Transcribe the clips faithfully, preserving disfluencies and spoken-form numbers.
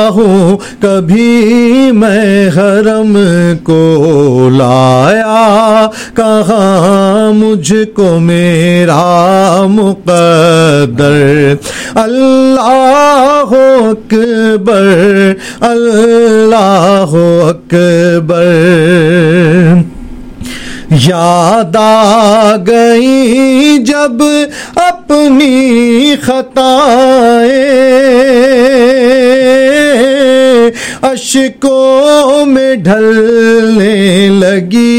हूँ कभी मैं हरम को लाया, कहाँ मुझको मेरा मुक़द्दर। अल्लाह अकबर, अल्लाह अकबर। याद आ गई जब अपनी खताएं, अश्कों में ढलने लगी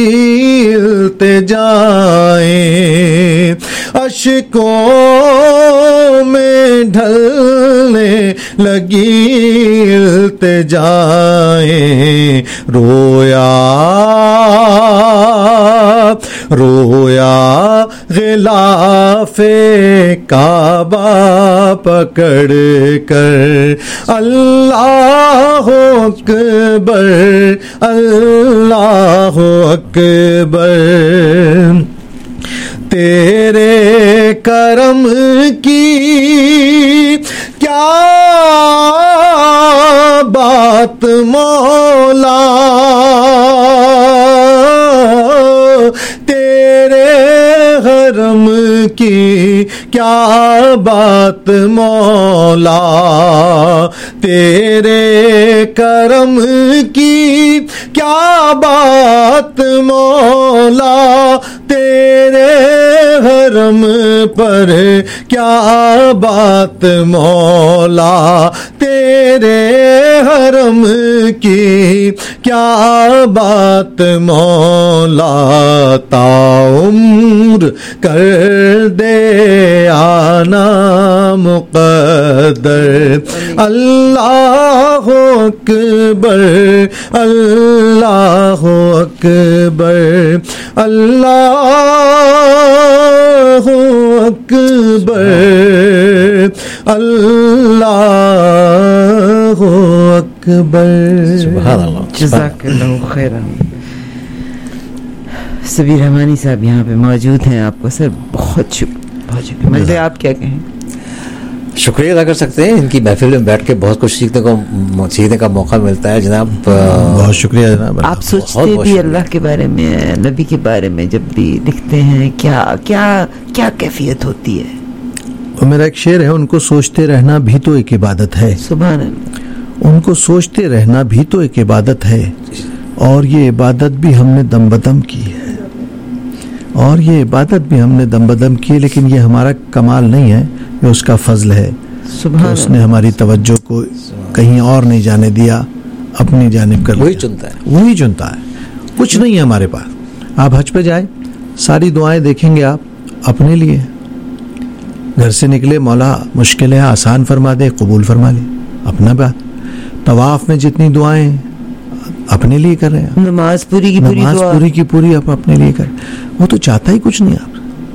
इल्तिजाएं, अश्कों में ढलने लगी इल्तिजाएं। रोया रोया गिलाफे काबा पकड़ कर। अल्लाह अकबर, अल्लाह अकबर। तेरे करम की क्या बात मौला, तेरे करम की क्या बात मौला, तेरे करम की क्या बात मौला, तेरे हरम पर क्या बात मौला, तेरे हरम की क्या बात मौला। ताउम्र कर दे आना मुक़द्दर। अल्लाह अकबर, अल्लाह अकबर, अल्लाह अकबर, अल्लाह अकबर। सुभान अल्लाह। जज़ाकल्लाहु खैरन। सबीर रहमानी साहब यहाँ पे मौजूद हैं। आपको सर बहुत शुक्रिया, बहुत शुक्रिया। मतलब आप क्या कहें? शुक्रिया अदा कर सकते हैं। इनकी महफिल में बैठ के बहुत कुछ सीखने को सीखने का मौका मिलता है जनाब। बहुत शुक्रिया जनाब। आप सोचते भी अल्लाह के बारे में, नबी के बारे में जब भी लिखते हैं, क्या क्या क्या कैफियत होती है? और मेरा एक शेर है, उनको सोचते रहना भी तो एक इबादत है। सुभान अल्लाह। उनको सोचते रहना भी तो एक इबादत है, और ये इबादत भी हमने दम बदम की है, और ये इबादत भी हमने दम बदम की है। लेकिन ये हमारा कमाल नहीं है, ये उसका फजल है कि उसने हमारी तवज्जो को कहीं और नहीं जाने दिया, अपनी जानिब कर वही चुनता है, वही चुनता है। कुछ नहीं है हमारे पास। आप हज पे जाए, सारी दुआएं देखेंगे आप अपने लिए। घर से निकले, मौला मुश्किल है आसान फरमा दे, कबूल फरमा ले, अपना बात। तवाफ में जितनी दुआएं अपने लिए कर रहे हैं, नमाज पूरी की पूरी नमाज पूरी की पूरी आप अपने लिए कर। वो तो चाहता ही कुछ नहीं आप,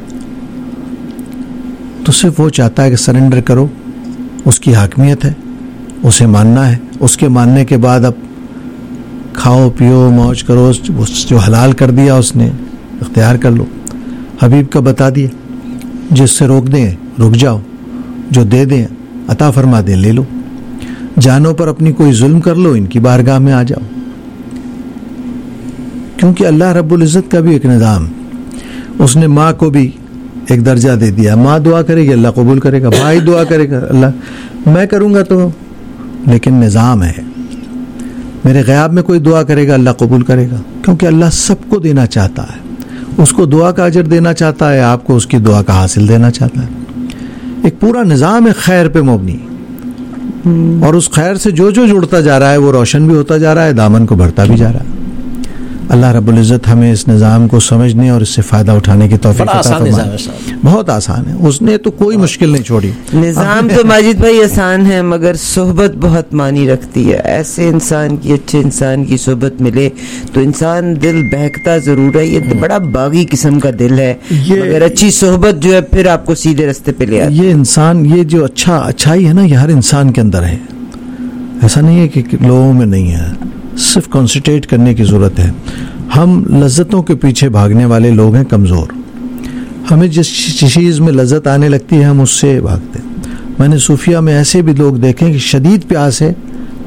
तो सिर्फ वो चाहता है कि सरेंडर करो, उसकी हाकमियत है, उसे मानना है। उसके मानने के बाद अब खाओ पियो मौज करो, जो हलाल कर दिया उसने इख्तियार कर लो। हबीब का बता दिया, जिससे रोक दें रुक जाओ, जो दे दें अता फरमा दें ले लो। जानों पर अपनी कोई जुल्म कर लो, इनकी बारगाह में आ जाओ। क्योंकि अल्लाह रब्बुल इज़्ज़त का भी एक निज़ाम, उसने माँ को भी एक दर्जा दे दिया। माँ दुआ करेगी अल्लाह कबूल करेगा, भाई दुआ करेगा अल्लाह, मैं करूँगा तो, लेकिन निज़ाम है। मेरे ग़याब में कोई दुआ करेगा अल्लाह कबूल करेगा, क्योंकि अल्लाह सबको देना चाहता है। उसको दुआ का अजर देना चाहता है, आपको उसकी दुआ का हासिल देना चाहता है। एक पूरा निज़ाम है खैर पे मबनी, और उस खैर से जो जो जुड़ता जा रहा है वो रोशन भी होता जा रहा है, दामन को भरता भी जा रहा है। अल्लाह रब्बुल इज़्ज़त हमें इस निज़ाम को समझने और इससे फ़ायदा उठाने की तौफ़ीक़ अता फरमाए। बहुत आसान है, उसने तो कोई मुश्किल नहीं छोड़ी। निज़ाम तो माजिद भाई आसान है, मगर सोहबत बहुत मानी रखती है। ऐसे इंसान की, अच्छे इंसान की सोहबत मिले तो इंसान दिल बहकता ज़रूर है। ये तो बड़ा बागी किस्म का दिल है, मगर अच्छी सोहबत जो है फिर आपको सीधे रास्ते पे ले आती है। ये इंसान, ये जो अच्छा अच्छाई है ना, ये हर इंसान के अंदर है। ऐसा नहीं है कि लोगों में नहीं है, सिर्फ कॉन्सेंट्रेट करने की ज़रूरत है। हम लज्जतों के पीछे भागने वाले लोग हैं, कमज़ोर। हमें जिस चीज़ में लज्जत आने लगती है हम उससे भागते हैं। मैंने सूफिया में ऐसे भी लोग देखे कि शदीद प्यास है,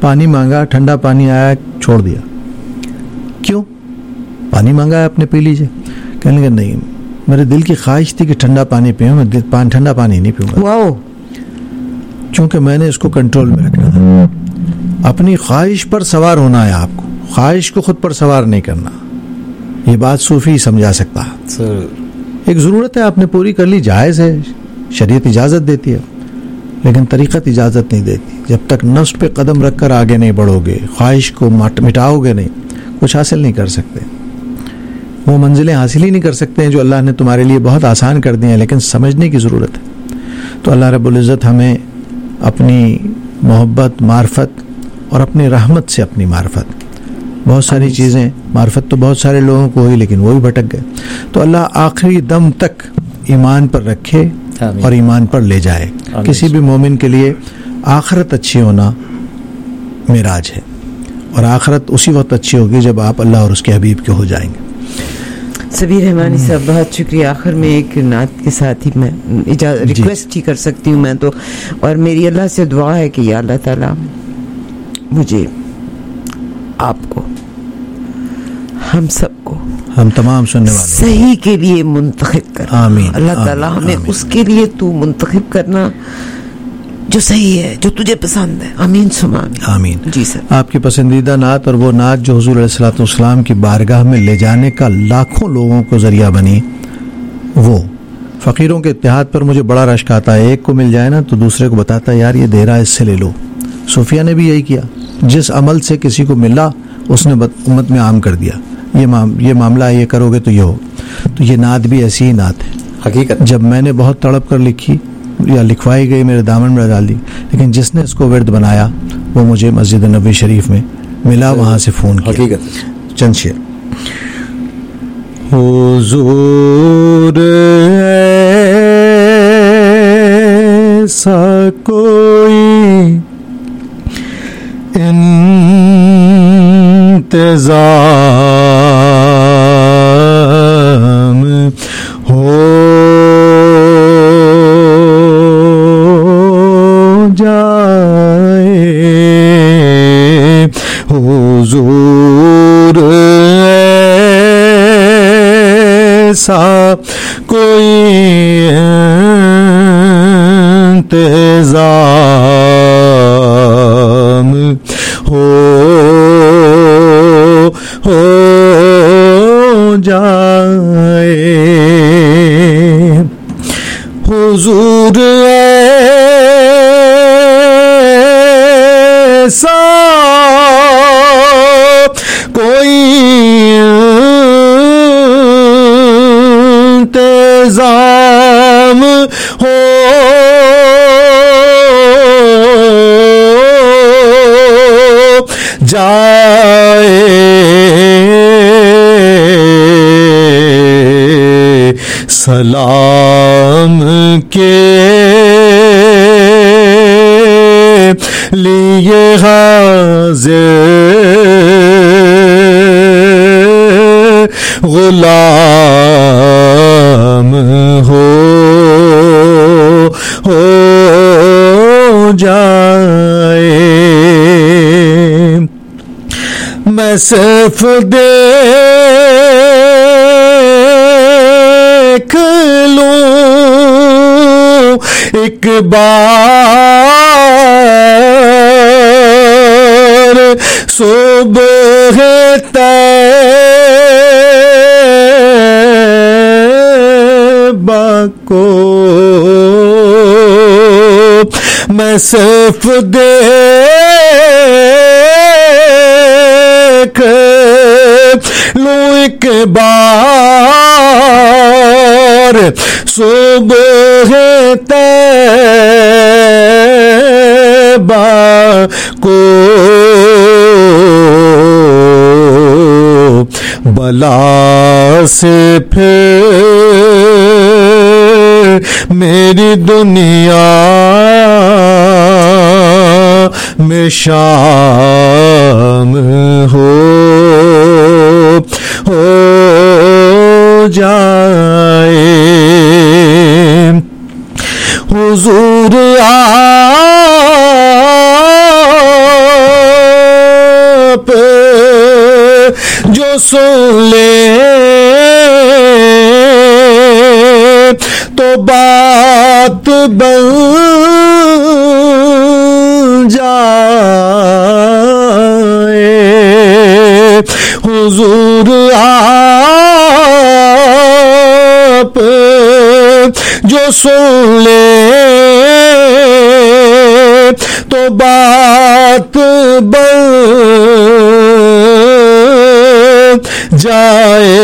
पानी मांगा, ठंडा पानी आया, छोड़ दिया। क्यों? पानी मांगा है आपने, पी लीजिए। कहने लगे नहीं, मेरे दिल की ख्वाहिश थी कि ठंडा पानी पीऊँ, मैं पान ठंडा पानी नहीं पीऊँगा। वाओ। क्योंकि मैंने इसको कंट्रोल में रखना था। अपनी ख्वाहिश पर सवार होना है आपको, ख्वाहिश को खुद पर सवार नहीं करना। ये बात सूफी समझा सकता है। सर एक ज़रूरत है, आपने पूरी कर ली, जायज़ है, शरीयत इजाज़त देती है, लेकिन तरीक़त इजाज़त नहीं देती। जब तक नफ्स पे कदम रख कर आगे नहीं बढ़ोगे, ख्वाहिश को मिटाओगे नहीं, कुछ हासिल नहीं कर सकते। वो मंजिलें हासिल ही नहीं कर सकते हैं जो अल्लाह ने तुम्हारे लिए बहुत आसान कर दी हैं, लेकिन समझने की ज़रूरत है। तो अल्लाह रब्बुल इज़्ज़त हमें अपनी मोहब्बत, मार्फत और अपनी रहमत से, अपनी मार्फत, बहुत सारी चीज़ें, मार्फत तो बहुत सारे लोगों को हुई लेकिन वो भी भटक गए, तो अल्लाह आखिरी दम तक ईमान पर रखे और ईमान पर ले जाए। किसी भी मोमिन के लिए आखिरत अच्छी होना मिराज है, और आखिरत उसी वक्त अच्छी होगी जब आप अल्लाह और उसके हबीब के हो जाएंगे। सबीर रहमानी साहब, बहुत शुक्रिया। आखिर में एक नात के साथ ही मैं रिक्वेस्ट ही कर सकती हूँ मैं तो, और मेरी अल्लाह से दुआ है कि या अल्लाह ताला मुझे, आपको, हम सबको, हम तमाम सुनने वाले सही के लिए मुंतखब कर। आमीन। अल्लाह ताला हमें उसके लिए तू मुंतखब करना जो सही है, जो तुझे पसंद है। आमीन सुमा आमीन। आमीन। जी सर। आपकी पसंदीदा नात, और वो नात जो हुजूर अलैहिस्सलातु वस्सलाम की बारगाह में ले जाने का लाखों लोगों को जरिया बनी, वो फ़कीरों के इत्तेहाद पर मुझे बड़ा रश्क आता है। एक को मिल जाए ना तो दूसरे को बताता है यार ये दे रहा है, इससे ले लो। सूफिया ने भी यही किया, जिस अमल से किसी को मिला उसने उम्मत में आम कर दिया, ये माम ये मामला है, ये करोगे तो ये हो। तो ये नात भी ऐसी ही नात है। हकीकत जब मैंने बहुत तड़प कर लिखी या लिखवाई गई, मेरे दामन में डाल दी, लेकिन जिसने इसको विर्द बनाया वो मुझे मस्जिद नबी शरीफ में मिला, वहाँ से फ़ोन किया। हकीकत। चंद शेर। हुजूर ऐसा कोई इंतज़ाम हो जाए, हुजूर ऐसा कोई इंतज़ाम हो हो जाए, हुजूर ऐसा कोई इंतज़ाम हो जाए, सलाम के लिए हाज़िर गुलाम हो हो जाए, मैं सिर्फ देख लूं एक बार सुबह तैबा को, मैं सिर्फ देख लूं एक बार सुबह तैबा को, बला से फिर मेरी दुनिया में शाम हो हो जाए, हुजूर सुन ले तो बात बन जाए, हुजूर आप जो सुन ले तो बात बन जाए,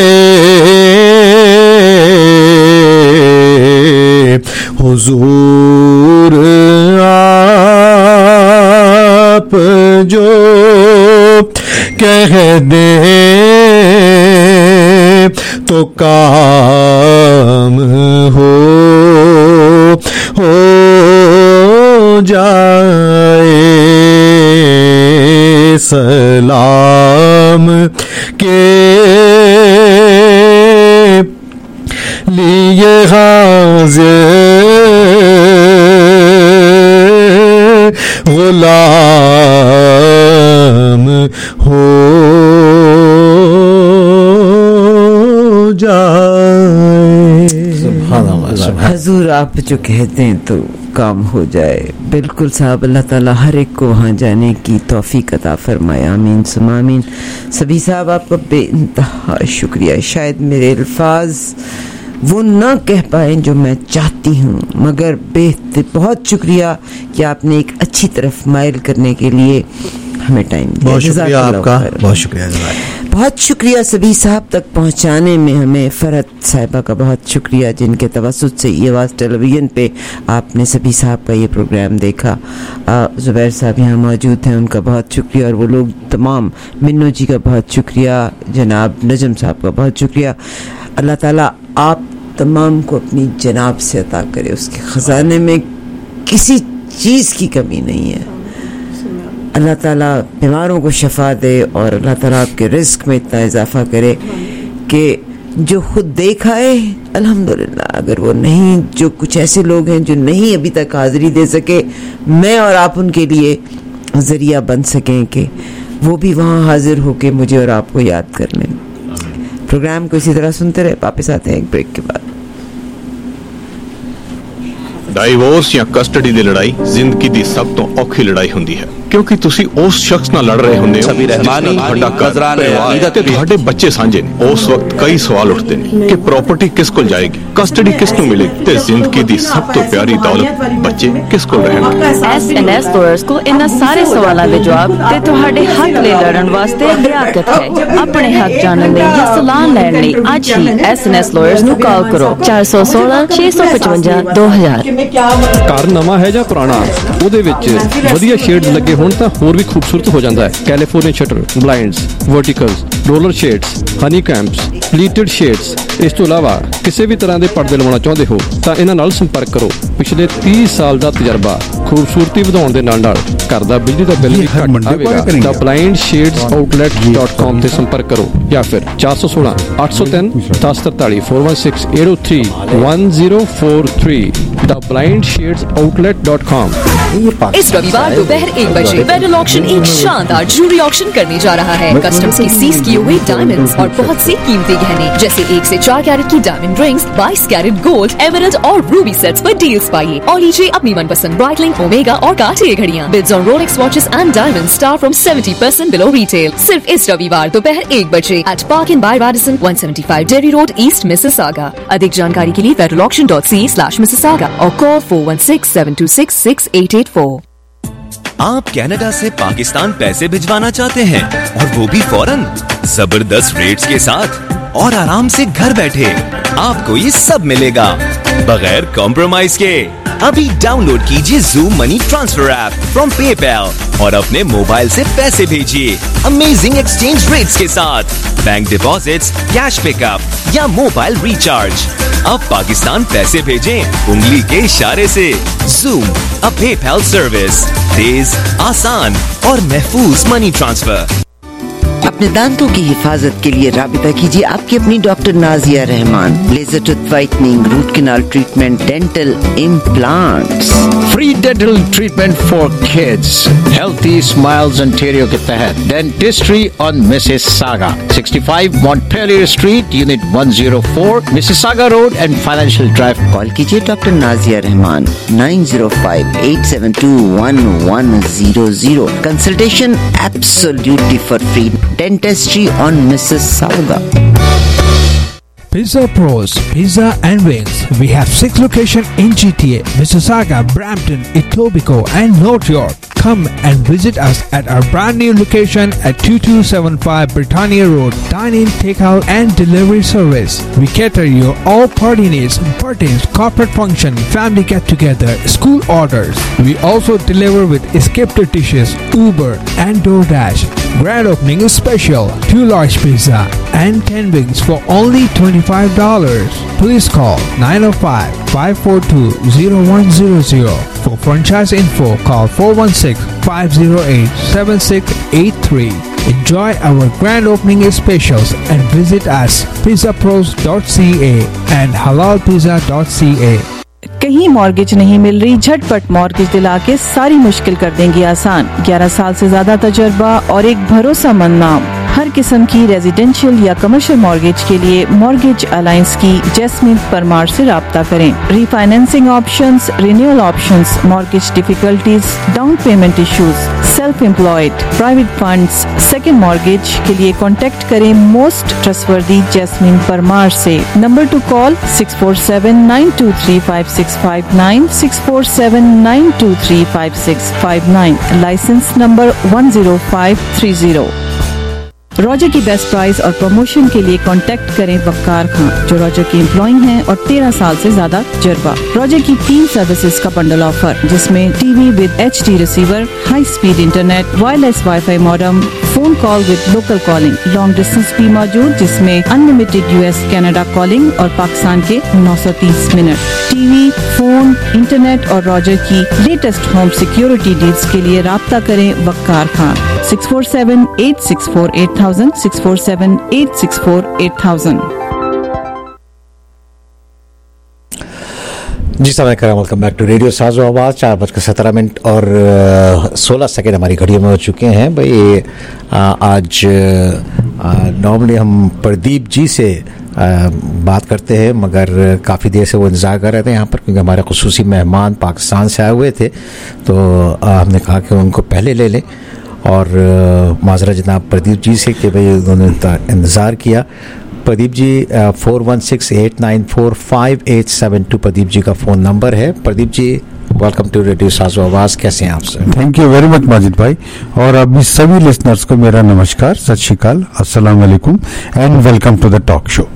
हुजूर आप जो कह दे तो काम हो हो जाए, सलाम के लिए हाज़िर गुलाम हो जाए। हजूर आप जो कहते हैं तो काम हो जाए। बिल्कुल साहब, अल्लाह ताला हर एक को वहाँ जाने की तौफीक अता फरमाए, आमीन सुमा आमीन। सभी साहब आपका बेइंतहा शुक्रिया। शायद मेरे अल्फाज वो ना कह पाए जो मैं चाहती हूँ, मगर बेहतर बहुत शुक्रिया कि आपने एक अच्छी तरफ माइल करने के लिए हमें टाइम दिया। बहुत शुक्रिया आपका, बहुत शुक्रिया, बहुत शुक्रिया सभी साहब तक पहुंचाने में हमें। फरहत साहिबा का बहुत शुक्रिया जिनके तवस्सुत से ये आवाज़ टेलीविज़न पे आपने सभी साहब का ये प्रोग्राम देखा। ज़ुबैर साहब यहाँ मौजूद हैं, उनका बहुत शुक्रिया, और वो लोग तमाम, मिन्नू जी का बहुत शुक्रिया, जनाब नजम साहब का बहुत शुक्रिया। अल्लाह ताला आप तमाम को अपनी जनाब से अता करे, उसके ख़जाने में किसी चीज़ की कमी नहीं है। अल्लाह ताला बीमारों को शफा दे और अल्लाह ताला आपके रिस्क में इतना इजाफा करे कि जो खुद देखा है अल्हम्दुलिल्लाह, अगर वो नहीं, जो कुछ ऐसे लोग हैं जो नहीं अभी तक हाज़िरी दे सके, मैं और आप उनके लिए ज़रिया बन सकें कि वो भी वहाँ हाजिर होके मुझे और आपको याद कर लें। प्रोग्राम को इसी तरह सुनते रहे, वापस आते हैं एक ब्रेक के बाद। ਡਾਈਵੋਰਸ ਜਾਂ ਕਸਟਡੀ ਦੀ ਲੜਾਈ ਜ਼ਿੰਦਗੀ ਦੀ ਸਭ ਤੋਂ ਔਖੀ ਲੜਾਈ ਹੁੰਦੀ ਹੈ, ਕਿਉਂਕਿ ਤੁਸੀਂ ਉਸ ਸ਼ਖਸ ਨਾਲ ਲੜ ਰਹੇ ਹੁੰਦੇ ਹੋ ਜਿਸ ਨਾਲ ਤੁਹਾਡਾ ਘਰ, ਪਰਿਵਾਰ ਤੇ ਤੁਹਾਡੇ ਬੱਚੇ ਸਾਂਝੇ ਨੇ। ਉਸ ਵਕਤ ਕਈ ਸਵਾਲ ਉੱਠਦੇ ਨੇ ਕਿ ਪ੍ਰਾਪਰਟੀ ਕਿਸ ਕੋਲ ਜਾਏਗੀ, ਕਸਟਡੀ ਕਿਸ ਨੂੰ ਮਿਲੇਗੀ ਤੇ ਜ਼ਿੰਦਗੀ ਦੀ ਸਭ ਤੋਂ ਪਿਆਰੀ ਦੌਲਤ ਬੱਚੇ ਕਿਸ ਕੋਲ ਰਹਿਣਗੇ। ਐਸ ਐਨ ਐਸ ਲਾਇਰਸ ਕੋਲ ਇਹਨਾਂ ਸਾਰੇ ਸਵਾਲਾਂ ਦੇ ਜਵਾਬ ਤੇ ਤੁਹਾਡੇ ਹੱਕ ਲਈ ਲੜਨ ਵਾਸਤੇ ਲਿਆਕਤ ਹੈ। ਆਪਣੇ ਹੱਕ ਜਾਣਨ ਲਈ ਜਾਂ ਸਲਾਹ ਲੈਣ ਲਈ ਅੱਜ ਹੀ ਐਸ ਐਨ ਐਸ ਲਾਇਰਸ ਨੂੰ ਕਾਲ ਕਰੋ ਚਾਰ ਸੌ ਸੋਲਾਂ ਛੇ ਸੌ ਪਚਵੰਜਾ ਦੋ ਹਜ਼ਾਰ। ਘਰ ਨਵਾਂ ਹੈ ਜਾਂ ਪੁਰਾਣਾ, ਉਹਦੇ ਵਿੱਚ ਵਧੀਆ ਸ਼ੇਡ ਲੱਗੇ ਹੋਣ ਤਾਂ ਹੋਰ ਵੀ ਖੂਬਸੂਰਤ ਹੋ ਜਾਂਦਾ ਹੈ। California shutter, blinds, verticals, roller shades, honeycombs, pleated shades. ਇਸ ਤੋਂ ਇਲਾਵਾ ਕਿਸੇ ਵੀ ਤਰ੍ਹਾਂ ਦੇ ਪਰਦੇ ਲਵਾਉਣਾ ਚਾਹੁੰਦੇ ਹੋ ਤਾਂ ਇਹਨਾਂ ਨਾਲ ਸੰਪਰਕ ਕਰੋ। ਪਿਛਲੇ ਤੀਹ ਸਾਲ ਦਾ ਤਜਰਬਾ, ਖੂਬਸੂਰਤੀ ਵਧਾਉਣ ਦੇ ਨਾਲ ਨਾਲ ਘਰ ਦਾ ਬਿਜਲੀ ਦਾ ਬਿੱਲ ਵੀ ਘੱਟ ਆਵੇਗਾ। The blind shades outlet dot com ਤੇ ਸੰਪਰਕ ਕਰੋ ਜਾਂ ਫਿਰ ਚਾਰ ਸੌ ਸੋਲਾਂ ਅੱਠ ਸੌ ਤਿੰਨ ਦਸ ਤਰਤਾਲੀ four one six eight oh three one zero four three the blind shades outlet dot com. इस रविवार दोपहर एक बजे पेडल ऑक्शन एक शानदार ज्वेलरी ऑक्शन करने जा रहा है। कस्टम्स की सीज किए हुए डायमंड्स और बहुत से कीमती गहने जैसे एक से चार कैरेट की डायमंड रिंग्स, बाईस कैरेट गोल्ड, एमरल्ड और रूबी सेट्स पर डील्स पाइए और लीजिए अपनी मनपसंद ब्राइटलिंग, ओमेगा और कार्टियर घड़ियां। Bids on Rolex watches and diamonds start from seventy percent below retail. सिर्फ इस रविवार दोपहर एक बजे at Park Inn by Radisson one seventy five Derry Road East Mississauga. अधिक जानकारी के लिए pedal auction dot C slash Mississauga और call four one six seven two six six eight eight four. आप कनाडा से पाकिस्तान पैसे भिजवाना चाहते हैं और वो भी फौरन, जबरदस्त रेट्स के साथ और आराम से घर बैठे आपको ये सब मिलेगा बगैर कॉम्प्रोमाइज के। अभी डाउनलोड कीजिए Zoom money transfer app from PayPal और अपने मोबाइल से पैसे भेजिए अमेजिंग एक्सचेंज रेट्स के साथ, बैंक डिपॉजिट्स, कैश पिकअप या मोबाइल रिचार्ज। अब पाकिस्तान पैसे भेजें उंगली के इशारे से। ज़ूम, अ पेपैल सर्विस, तेज, आसान और महफूज मनी ट्रांसफर। अपने दांतों की हिफाजत के लिए राबिता कीजिए आपकी अपनी doctor Nazia Rahman. Laser tooth whitening, root canal treatment, dental implants, free dental treatment for kids, healthy smiles Ontario के तहत dentistry on Mississauga, sixty five Montpelier Street, Unit one oh four, Mississauga Road and Financial Drive. Call कीजिए doctor Nazia Rahman nine oh five, eight seven two, one one zero zero. Consultation absolutely for free. Dentistry on Mississauga. Pizza Pros, Pizza and Wings. We have six locations in G T A, Mississauga, Brampton, Etobicoke and North York. Come and visit us at our brand new location at twenty-two seventy-five Britannia Road. Dine-in, takeout and delivery service. We cater your all party needs, birthdays, corporate function, family get-together, school orders. We also deliver with escape dishes, Uber and DoorDash. Grand opening is special. Two large pizza and ten wings for only twenty-five dollars. Please call nine oh five, five four two, oh one zero zero. For franchise info, call four one six, five oh eight, seven six eight three. Enjoy our grand opening specials and visit us pizza pros dot c a and halal pizza dot c a. कहीं mortgage नहीं मिल रही, झटपट mortgage दिला के सारी मुश्किल कर देंगे आसान। ग्यारह साल से ज्यादा तजुर्बा और एक भरोसेमंद नाम। हर किस्म की रेजिडेंशियल या कमर्शियल मॉर्गेज के लिए मॉर्गेज अलायंस की जैस्मिन परमार से राब्ता करें। Refinancing options, renewal options, mortgage difficulties, down payment issues, self employed, private funds, second mortgage के लिए कॉन्टेक्ट करें मोस्ट ट्रस्टवर्दी जैस्मिन परमार से। Number to call six four seven nine two three five six five nine, six four seven nine two three five six five nine. Licence number one zero five three zero. Roger की best price और promotion के लिए contact करें वक्कार खान, जो Roger के employ हैं और तेरह साल से ज्यादा तजुर्बा। रॉजर की तीन सर्विसेज का बंडल ऑफर, जिसमें TV with H D receiver, high speed internet, wireless WiFi modem, phone call with local calling, long distance भी मौजूद जिसमें अनलिमिटेड यूएस कनाडा कॉलिंग और पाकिस्तान के नौ सौ तीस मिनट। टीवी, फोन, इंटरनेट और रॉजर की लेटेस्ट होम सिक्योरिटी डील्स के लिए राब्ता करें Waqar Khan six four seven eight six four eight thousand, six four seven eight six four eight thousand. जी समय करें, welcome back to radio Saaz o आवाज़। चार बजकर सत्रह मिनट और सोलह सेकेंड हमारी घड़ियों में हो चुके हैं। भाई आ, आज नॉर्मली हम प्रदीप जी से आ, बात करते हैं, मगर काफ़ी देर से वो इंतज़ार कर रहे थे यहाँ पर, क्योंकि हमारे खुसूसी मेहमान पाकिस्तान से आए हुए थे। तो आ, हमने कहा कि उनको पहले ले लें, और माजरा जनाब प्रदीप जी से कि भाई उन्होंने इंतज़ार किया। Pradeep ji four one six eight nine four five eight seven two Pradeep ji का फ़ोन नंबर है। Pradeep ji, welcome to radio Saaz o Awaz, कैसे हैं आप sir? Thank you very much Majid भाई, और अभी सभी लिसनर्स को मेरा नमस्कार, सत श्री अकाल, अस्सलाम वालेकुम and welcome to the talk show.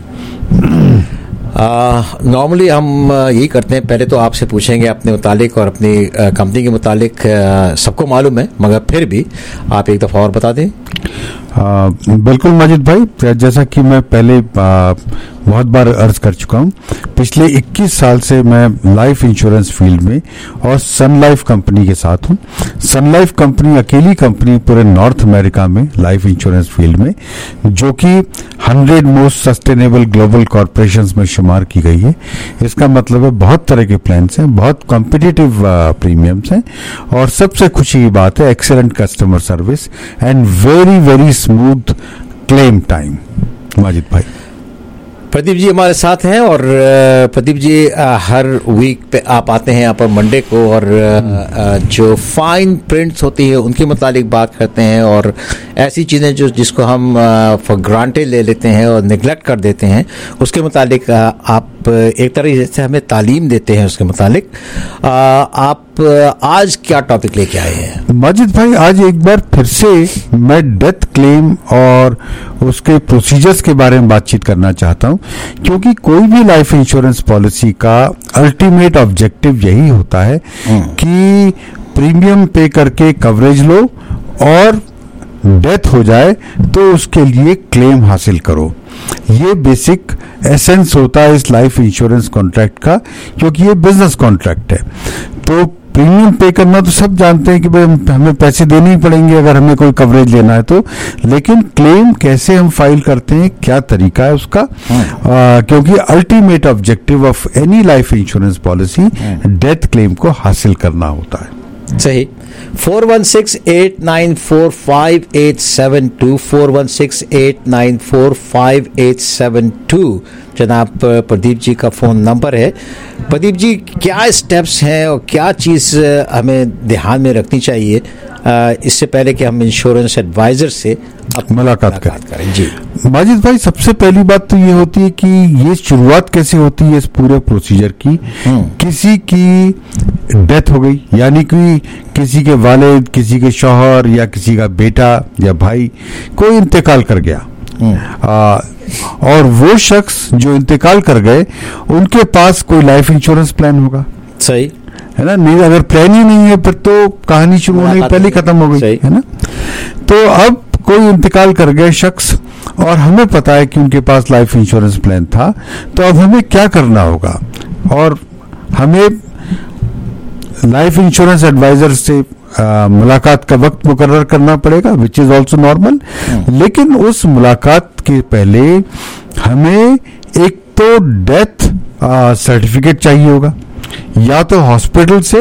Normally uh, हम uh, यही करते हैं, पहले तो आपसे पूछेंगे अपने मुतालिक और अपनी कंपनी uh, के मुतालिक। uh, सबको मालूम है, मगर फिर भी आप एक दफ़ा और बता दें। uh, बिल्कुल माजिद भाई, जैसा कि मैं पहले uh, बहुत बार अर्ज कर चुका हूँ, पिछले इक्कीस साल से मैं लाइफ इंश्योरेंस फील्ड में और सन लाइफ कंपनी के साथ हूँ। सन लाइफ कंपनी अकेली कंपनी पूरे नॉर्थ अमेरिका में लाइफ इंश्योरेंस फील्ड में, जो कि hundred most sustainable global corporations में शुमार की गई है। इसका मतलब है बहुत तरह के प्लान्स हैं, बहुत कॉम्पिटिटिव प्रीमियम्स हैं, और सबसे खुशी की बात है excellent customer service and very very smooth claim time. Majid भाई, प्रदीप जी हमारे साथ हैं, और प्रदीप जी हर वीक पे आप आते हैं यहाँ पर मंडे को, और जो फाइन प्रिंट्स होती है उनके मुतालिक बात करते हैं, और ऐसी चीज़ें जो जिसको हम फॉर ग्रांटेड ले लेते हैं और निगलेक्ट कर देते हैं, उसके मुतालिक आप एक तरह से हमें तालीम देते हैं। उसके मुतालिक आप आज क्या टॉपिक लेके आए हैं? माजिद भाई, आज एक बार फिर से मैं डेथ क्लेम और उसके प्रोसीजर्स के बारे में बातचीत करना चाहता हूं, क्योंकि कोई भी लाइफ इंश्योरेंस पॉलिसी का अल्टीमेट ऑब्जेक्टिव यही होता है कि प्रीमियम पे करके कवरेज लो, और डेथ हो जाए तो उसके लिए क्लेम हासिल करो। ये बेसिक एसेंस होता है इस लाइफ इंश्योरेंस कॉन्ट्रैक्ट का, क्योंकि ये बिजनेस कॉन्ट्रैक्ट है। तो प्रीमियम पे करना तो सब जानते हैं कि भाई हमें पैसे देने ही पड़ेंगे अगर हमें कोई कवरेज लेना है तो, लेकिन क्लेम कैसे हम फाइल करते हैं, क्या तरीका है उसका, आ, क्योंकि ultimate objective of any life insurance policy death claim को हासिल करना होता है। सही। Four one six eight nine four five eight seven two four one six eight nine four five eight seven two जनाब प्रदीप जी का फ़ोन नंबर है। प्रदीप जी, क्या स्टेप्स हैं और क्या चीज़ हमें ध्यान में रखनी चाहिए इससे पहले कि हम इंश्योरेंस एडवाइज़र से मुलाकात करें? जी माजिद भाई, सबसे पहली बात तो ये होती है कि ये शुरुआत कैसे होती है इस पूरे प्रोसीजर की। किसी की डेथ हो गई, यानी कि किसी के वालिद, किसी के शौहर या किसी का बेटा या भाई कोई इंतकाल कर गया, आ, और वो शख्स जो इंतकाल कर गए उनके पास कोई लाइफ इंश्योरेंस प्लान होगा। सही है ना? नहीं, अगर प्लान ही नहीं है फिर तो कहानी शुरू होने पहले खत्म हो गई, है ना? तो अब कोई इंतकाल कर गए शख्स और हमें पता है कि उनके पास लाइफ इंश्योरेंस प्लान था, तो अब हमें क्या करना होगा, और हमें लाइफ इंश्योरेंस एडवाइजर से आ, मुलाकात का वक्त मुकर्रर करना पड़ेगा, विच इज ऑल्सो नॉर्मल। लेकिन उस मुलाकात के पहले हमें एक तो डेथ सर्टिफिकेट चाहिए होगा, या तो हॉस्पिटल से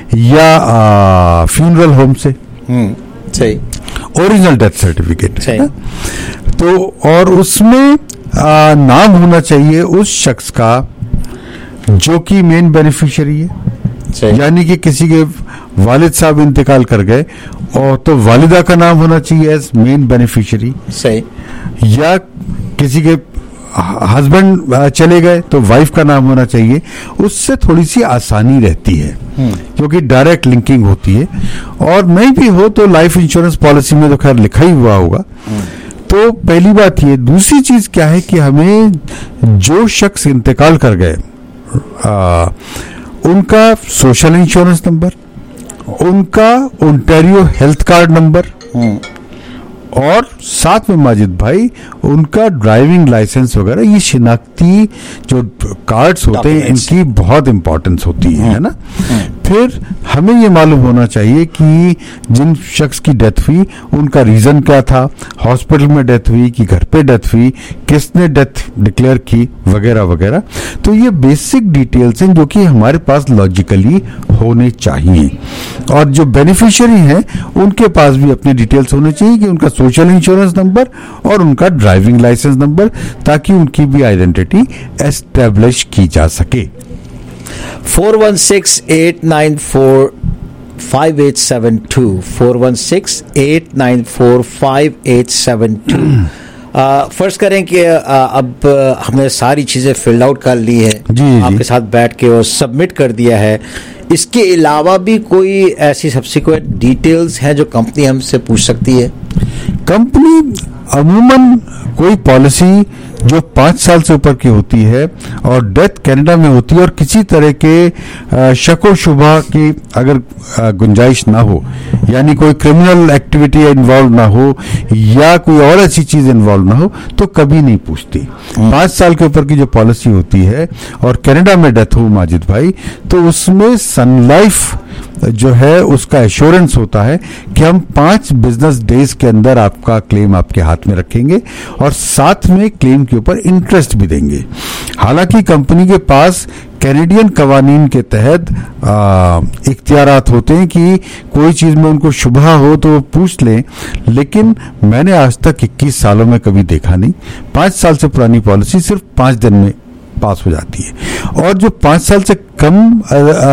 या फ्यूनरल होम से। सही। Original death certificate. तो और उसमें आ, नाम होना चाहिए उस शख्स का जो कि मेन बेनिफिशियरी है, यानी कि किसी के वालिद साहब इंतकाल कर गए और तो वालिदा का नाम होना चाहिए एज मेन बेनिफिशियरी। सही। या किसी के हस्बैंड चले गए तो वाइफ का नाम होना चाहिए। उससे थोड़ी सी आसानी रहती है क्योंकि डायरेक्ट लिंकिंग होती है, और नहीं भी हो तो लाइफ इंश्योरेंस पॉलिसी में तो खैर लिखा ही हुआ होगा। तो पहली बात ये। दूसरी चीज क्या है कि हमें जो शख्स इंतकाल कर गए आ, उनका सोशल इंश्योरेंस नंबर, उनका ओंटारियो हेल्थ कार्ड नंबर, और साथ में माजिद भाई उनका ड्राइविंग लाइसेंस वगैरह, ये शिनाख्ती जो कार्ड्स होते हैं इनकी बहुत इंपॉर्टेंस होती है, है ना? फिर हमें ये मालूम होना चाहिए कि जिन शख्स की डेथ हुई उनका रीजन क्या था, हॉस्पिटल में डेथ हुई कि घर पे डेथ हुई, किसने डेथ डिक्लेयर की, वगैरह वगैरह। तो ये बेसिक डिटेल्स हैं जो कि हमारे पास लॉजिकली होने चाहिए, और जो बेनिफिशियरी हैं उनके पास भी अपने डिटेल्स होने चाहिए कि उनका सोशल इंश्योरेंस नंबर और उनका ड्राइविंग लाइसेंस नंबर, ताकि उनकी भी आइडेंटिटी एस्टेब्लिश की जा सके। Four one six eight nine four five eight seven two four one six eight nine four five eight seven two. फर्ज करें कि आ, अब हमने सारी चीजें फिल आउट कर ली है, जी, आपके जी. साथ बैठ के और सबमिट कर दिया है। इसके अलावा भी कोई ऐसी सब्सिक्वेंट डिटेल्स हैं जो कंपनी हमसे पूछ सकती है? कंपनी अमूमन कोई पॉलिसी जो पाँच साल से ऊपर की होती है और डेथ कनाडा में होती है और किसी तरह के शको शुबा की अगर गुंजाइश ना हो, यानी कोई क्रिमिनल एक्टिविटी इन्वॉल्व ना हो या कोई और ऐसी चीज इन्वॉल्व ना हो, तो कभी नहीं पूछती। पाँच साल के ऊपर की जो पॉलिसी होती है और कनाडा में डेथ हो माजिद भाई, तो उसमें सन लाइफ जो है उसका एश्योरेंस होता है कि हम पांच बिजनेस डेज के अंदर आपका क्लेम आपके हाथ में रखेंगे और साथ में क्लेम के ऊपर इंटरेस्ट भी देंगे। हालांकि कंपनी के पास कैनेडियन कवानीन के तहत इख्तियारात होते हैं कि कोई चीज में उनको शुबहा हो तो वो पूछ लें, लेकिन मैंने आज तक इक्कीस सालों में कभी देखा नहीं। पांच साल से पुरानी पॉलिसी सिर्फ पांच दिन में पास हो जाती है, और जो पांच साल से कम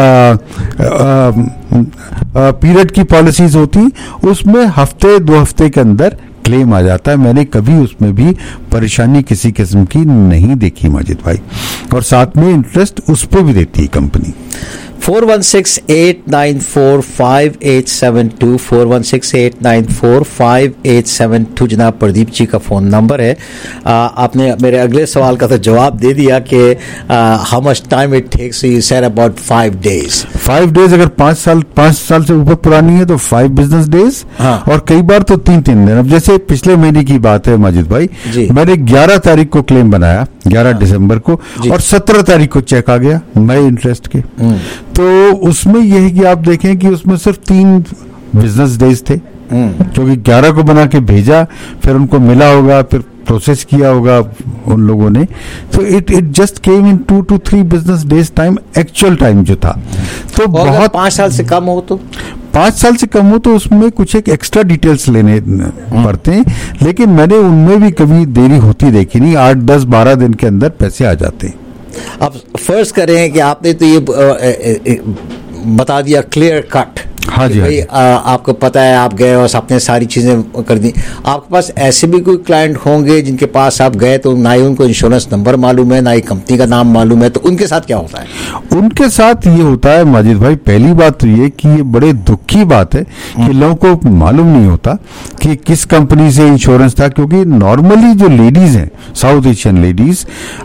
पीरियड की पॉलिसीज होती उसमें हफ्ते दो हफ्ते के अंदर क्लेम आ जाता है। मैंने कभी उसमें भी परेशानी किसी किस्म की नहीं देखी माजिद भाई, और साथ में इंटरेस्ट उस पर भी देती है company. Four one six eight nine four five eight seven two four one six eight nine four five eight seven two जनाब प्रदीप जी का फ़ोन नंबर है। आ, आपने मेरे अगले सवाल का तो जवाब दे दिया कि how much time it takes, you said about five days. Five days अगर पाँच साल पाँच साल से ऊपर पुरानी है तो फाइव बिजनेस डेज, हाँ। और कई बार तो तीन तीन दिन। अब जैसे पिछले महीने की बात है माजिद भाई, मैंने ग्यारह तारीख को क्लेम बनाया, ग्यारह हाँ। दिसंबर को, और सत्रह तारीख को चेक आ गया मई इंटरेस्ट के। तो उसमें यह है कि आप देखें कि उसमें सिर्फ तीन बिजनेस डेज थे, क्योंकि ग्यारह को बना के भेजा, फिर उनको मिला होगा, फिर प्रोसेस किया होगा उन लोगों ने, तो it it just came in two two three business days time, actual time जो था। तो बहुत पांच साल से कम हो तो पांच साल से कम हो तो उसमें कुछ एक एक्स्ट्रा डिटेल्स लेने पड़ते हैं, लेकिन मैंने उनमें भी कभी देरी होती देखी नहीं, आठ दस बारह दिन के अंदर पैसे आ जाते हैं। अब फर्ज करें कि आपने तो ये बता दिया क्लियर कट, हाँ जी, भाई आ, आपको पता है, आप गए और आपने सारी चीजें कर दी। आपके पास ऐसे भी कोई क्लाइंट होंगे जिनके पास आप गए तो ना ही उनको इंश्योरेंस नंबर मालूम है, ना ही कंपनी का नाम मालूम है, तो उनके साथ क्या होता है? उनके साथ ये होता है माजिद भाई, पहली बात तो ये कि ये बड़े दुख की बात है कि लोगों को मालूम नहीं होता कि किस कंपनी से इंश्योरेंस था, क्योंकि नॉर्मली जो लेडीज हैं, साउथ एशियन लेडीज,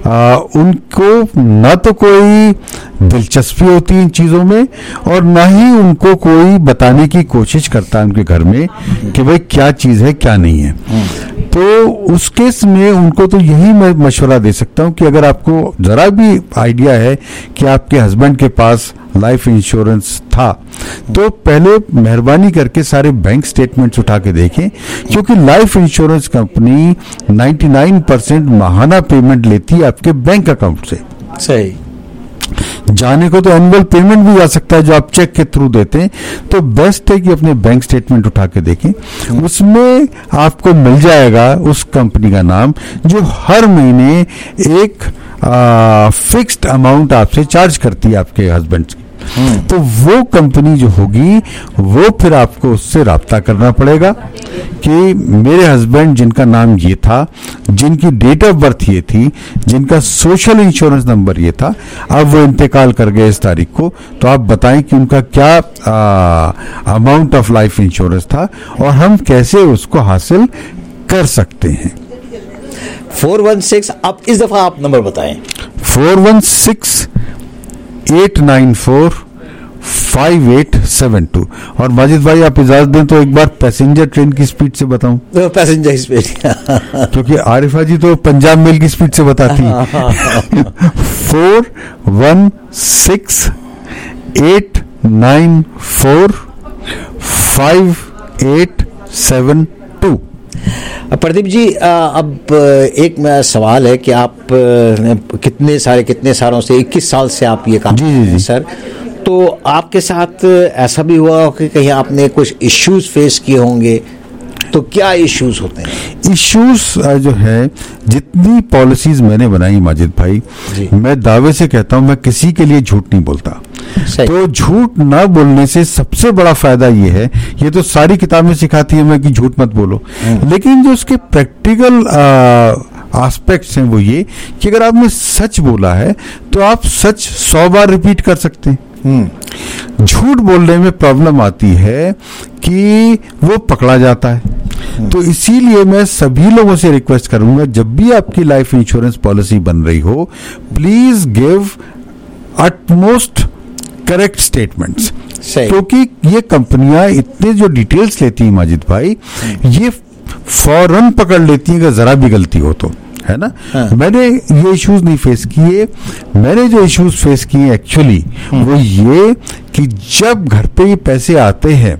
उनको ना तो कोई दिलचस्पी होती इन चीजों में और ना ही उनको कोई बताने की कोशिश करता है उनके घर में कि भाई क्या चीज है क्या नहीं है। तो उस केस में उनको तो यही मैं मशवरा दे सकता हूं कि अगर आपको जरा भी आइडिया है कि आपके हस्बैंड के पास लाइफ इंश्योरेंस था, तो पहले मेहरबानी करके सारे बैंक स्टेटमेंट्स उठा के देखें, क्योंकि लाइफ इंश्योरेंस कंपनी निन्यानवे परसेंट माहाना पेमेंट लेती है आपके बैंक अकाउंट से। सही, जाने को तो एनुअल पेमेंट भी आ सकता है जो आप चेक के थ्रू देते हैं, तो बेस्ट है कि अपने बैंक स्टेटमेंट उठा के देखें, उसमें आपको मिल जाएगा उस कंपनी का नाम जो हर महीने एक फिक्स्ड अमाउंट आपसे चार्ज करती है आपके हस्बैंड की। तो वो कंपनी जो होगी वो फिर आपको उससे राब्ता करना पड़ेगा कि मेरे हस्बैंड जिनका नाम ये था, जिनकी डेट ऑफ बर्थ ये थी, जिनका सोशल इंश्योरेंस नंबर ये था, अब वो इंतकाल कर गए इस तारीख को, तो आप बताएं कि उनका क्या अमाउंट ऑफ लाइफ इंश्योरेंस था और हम कैसे उसको हासिल कर सकते हैं। फोर वन सिक्स, अब इस दफा आप नंबर बताएं। Four one six eight nine four five eight seven two. और माजिद भाई आप इजाजत दें तो एक बार पैसेंजर ट्रेन की स्पीड से बताऊं। तो पैसेंजर स्पीड क्योंकि आरिफा जी तो पंजाब मेल की स्पीड से बताती हैं। Four one six eight nine four five eight seven two. Pradeep ji, अब एक सवाल है कि आप कितने सारे कितने सालों से, इक्कीस साल से आप ये काम कर रहे हैं सर, तो आपके साथ ऐसा भी हुआ कि कहीं आपने कुछ इश्यूज फेस किए होंगे, तो क्या इश्यूज होते हैं? इश्यूज जो है, जितनी पॉलिसीज मैंने बनाई माजिद भाई, मैं दावे से कहता हूं मैं किसी के लिए झूठ नहीं बोलता। तो झूठ ना बोलने से सबसे बड़ा फायदा ये है, ये तो सारी किताबें सिखाती है मैं कि झूठ मत बोलो, लेकिन जो उसके प्रैक्टिकल एस्पेक्ट्स हैं वो ये कि अगर आपने सच बोला है तो आप सच सौ बार रिपीट कर सकते हैं। झूठ बोलने में प्रॉब्लम आती है कि वो पकड़ा जाता है। तो इसीलिए मैं सभी लोगों से रिक्वेस्ट करूंगा, जब भी आपकी लाइफ इंश्योरेंस पॉलिसी बन रही हो, please give utmost correct statements, क्योंकि ये कंपनियां इतने जो डिटेल्स लेती हैं माजिद भाई, ये फौरन पकड़ लेती हैं अगर जरा भी गलती हो तो, है ना। हाँ। मैंने ये इश्यूज नहीं फेस किए। मैंने जो इश्यूज फेस किए एक्चुअली वो ये कि जब घर पे ये पैसे आते हैं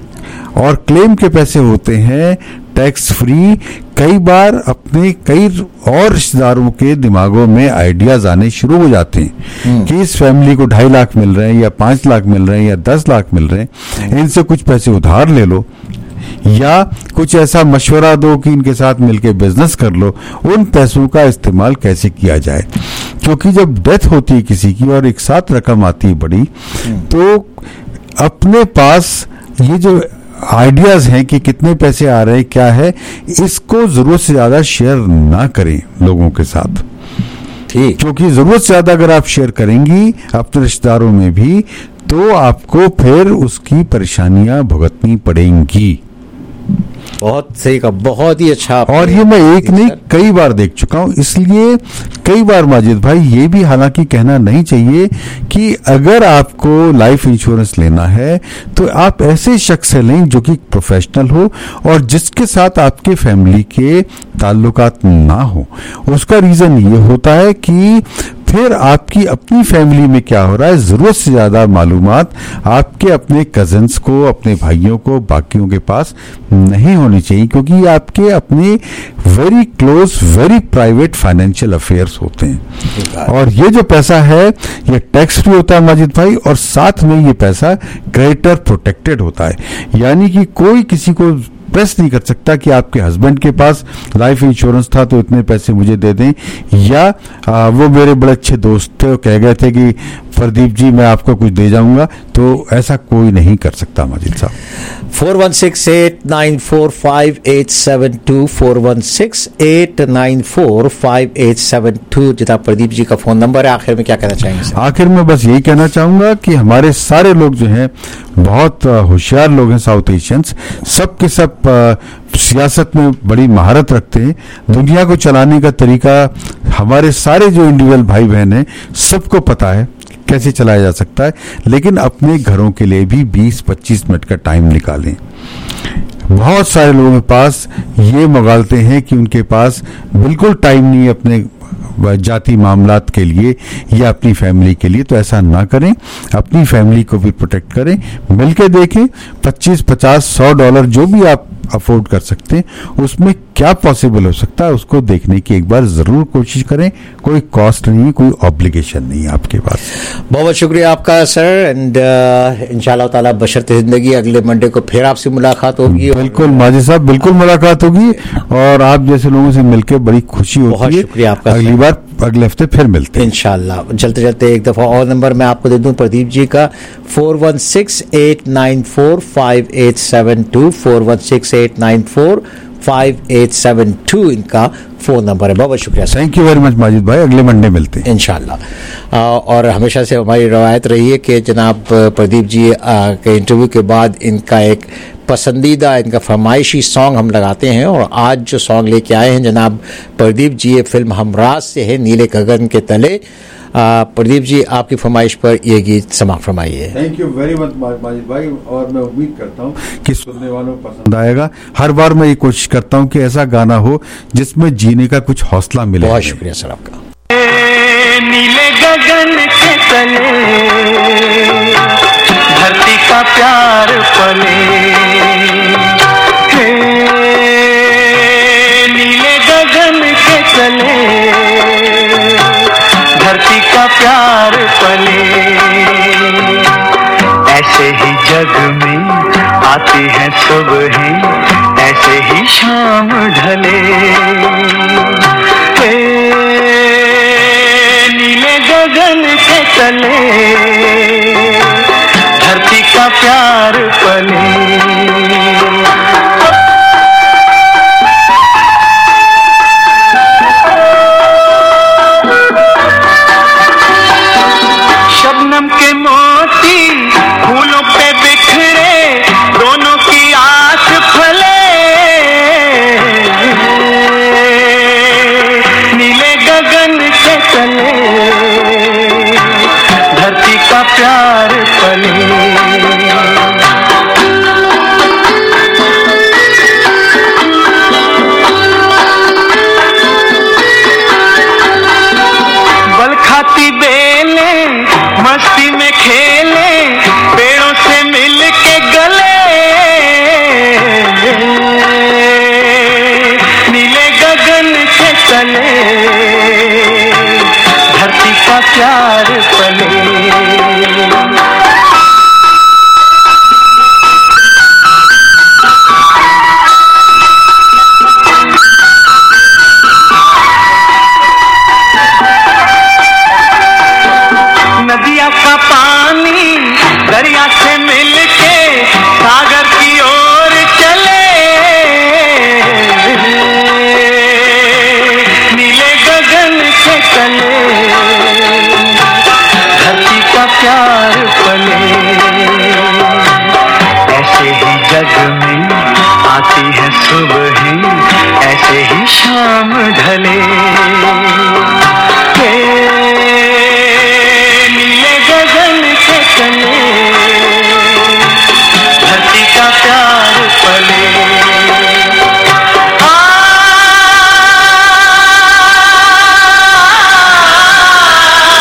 और क्लेम के पैसे होते हैं टैक्स फ्री, कई बार अपने कई और रिश्तेदारों के दिमागों में आइडियाज आने शुरू हो जाते हैं कि इस फैमिली को ढाई लाख मिल रहे हैं या पांच लाख मिल रहे हैं या दस लाख मिल रहे हैं, इनसे कुछ पैसे उधार ले लो या कुछ ऐसा मशवरा दो कि इनके साथ मिलकर बिजनेस कर लो, उन पैसों का इस्तेमाल कैसे किया जाए। क्योंकि जब डेथ होती है किसी की और एक साथ रकम आती है बड़ी, तो अपने पास ये जो आइडियाज हैं कि कितने पैसे आ रहे हैं क्या है, इसको जरूरत से ज्यादा शेयर ना करें लोगों के साथ। ठीक, क्योंकि जरूरत से ज्यादा अगर आप शेयर करेंगी अपने रिश्तेदारों में भी, तो आपको फिर उसकी परेशानियां भुगतनी पड़ेंगी। बहुत सही का, बहुत ही अच्छा। और ये मैं एक नहीं कई बार देख चुका हूं, इसलिए कई बार माजिद भाई ये भी हालांकि कहना नहीं चाहिए कि अगर आपको लाइफ इंश्योरेंस लेना है तो आप ऐसे शख्स से लें जो कि प्रोफेशनल हो और जिसके साथ आपके फैमिली के ताल्लुकात ना हो। उसका रीजन ये होता है कि फिर आपकी अपनी फैमिली में क्या हो रहा है, जरूरत से ज्यादा मालूमात आपके अपने कजन्स को, अपने भाइयों को, बाकियों के पास नहीं होनी चाहिए, क्योंकि ये आपके अपने very close, very private financial affairs होते हैं। और ये जो पैसा है ये टैक्स फ्री होता है माजिद भाई, और साथ में ये पैसा क्रेडिटर प्रोटेक्टेड होता है, यानी कि कोई किसी को प्रेस नहीं कर सकता कि आपके हस्बैंड के पास लाइफ इंश्योरेंस था तो इतने पैसे मुझे दे दें, या आ, वो मेरे बड़े अच्छे दोस्त थे, वो कह गए थे कि प्रदीप जी मैं आपको कुछ दे जाऊंगा, तो ऐसा कोई नहीं कर सकता माजिद साहब। Four one six eight nine four five eight seven two four one six eight nine four five eight seven two जितना प्रदीप जी का फोन नंबर है। आखिर में क्या कहना चाहेंगे? आखिर में बस यही कहना चाहूंगा कि हमारे सारे लोग जो हैं बहुत होशियार लोग हैं, साउथ एशियंस, सब के सब सियासत में बड़ी महारत रखते हैं। दुनिया को चलाने का तरीका हमारे सारे जो इंडिविजुअल भाई बहन हैं सबको पता है कैसे चलाया जा सकता है, लेकिन अपने घरों के लिए भी बीस पच्चीस मिनट का टाइम निकालें। बहुत सारे लोगों के पास ये मगालते हैं कि उनके पास बिल्कुल टाइम नहीं है अपने जाति मामलात के लिए या अपनी फैमिली के लिए, तो ऐसा ना करें, अपनी फैमिली को भी प्रोटेक्ट करें। मिलके देखें, पच्चीस पचास सौ डॉलर जो भी आप अफोर्ड कर सकते हैं उसमें क्या पॉसिबल हो सकता है उसको देखने की एक बार जरूर कोशिश करें। कोई कॉस्ट नहीं है, कोई ऑब्लिगेशन नहीं है आपके पास। बहुत बहुत शुक्रिया आपका सर, एंड इंशाल्लाह ताला बशर्ते जिंदगी अगले मंडे को फिर आपसे मुलाकात होगी। बिल्कुल माजिद साहब, बिल्कुल मुलाकात होगी, और आप जैसे लोगों से मिलकर बड़ी खुशी होती है। बहुत शुक्रिया आपका। अगली बार अगले हफ्ते फिर मिलते हैं इंशाल्लाह। चलते चलते एक दफा और नंबर मैं आपको दे दूं प्रदीप जी का, four one six eight nine four five eight seven two four one six eight nine four five eight seven two इनका फोन नंबर है। बहुत शुक्रिया। Thank you very much Majid भाई, अगले मंडे मिलते हैं इंशाल्लाह। और हमेशा से हमारी रवायत रही है कि जनाब प्रदीप जी के इंटरव्यू के बाद इनका एक पसंदीदा, इनका फरमाइशी सॉन्ग हम लगाते हैं, और आज जो सॉन्ग लेके आए हैं जनाब प्रदीप जी, ये फिल्म हमराज से है, नीले गगन के तले। प्रदीप जी आपकी फरमाइश पर ये गीत समाप्त फरमाइए। Thank you very much Majid भाई, और मैं उम्मीद करता हूँ कि सुनने वालों को पसंद आएगा। हर बार मैं ये कोशिश करता हूँ कि ऐसा गाना हो जिसमें जीने का कुछ हौसला मिले। बहुत शुक्रिया सर आपका। नीले गगन के तले धरती का प्यार पले, नीले गगन के तले धरती का प्यार पले, ऐसे ही जग में आती है सुबहें, ऐसे ही शाम ढले, नीले गगन के तले धरती का प्यार पले। शबनम के मोती फूलों पे बिखरे, दोनों की आस फले, नीले गगन के तले धरती का प्यार पले। बल खाती बेले मस्ती में खेले, पेड़ों से मिल के गले, नीले गगन के तले धरती का प्यार पले। नदिया का पानी दरिया से मिलके सागर की ओर चले, नीले गगन के तले धरती का प्यार पले, ऐसे ही जग में आती है सुबहें, ऐसे ही शाम ढले, नीले गगन के तले धरती का प्यार पले। आ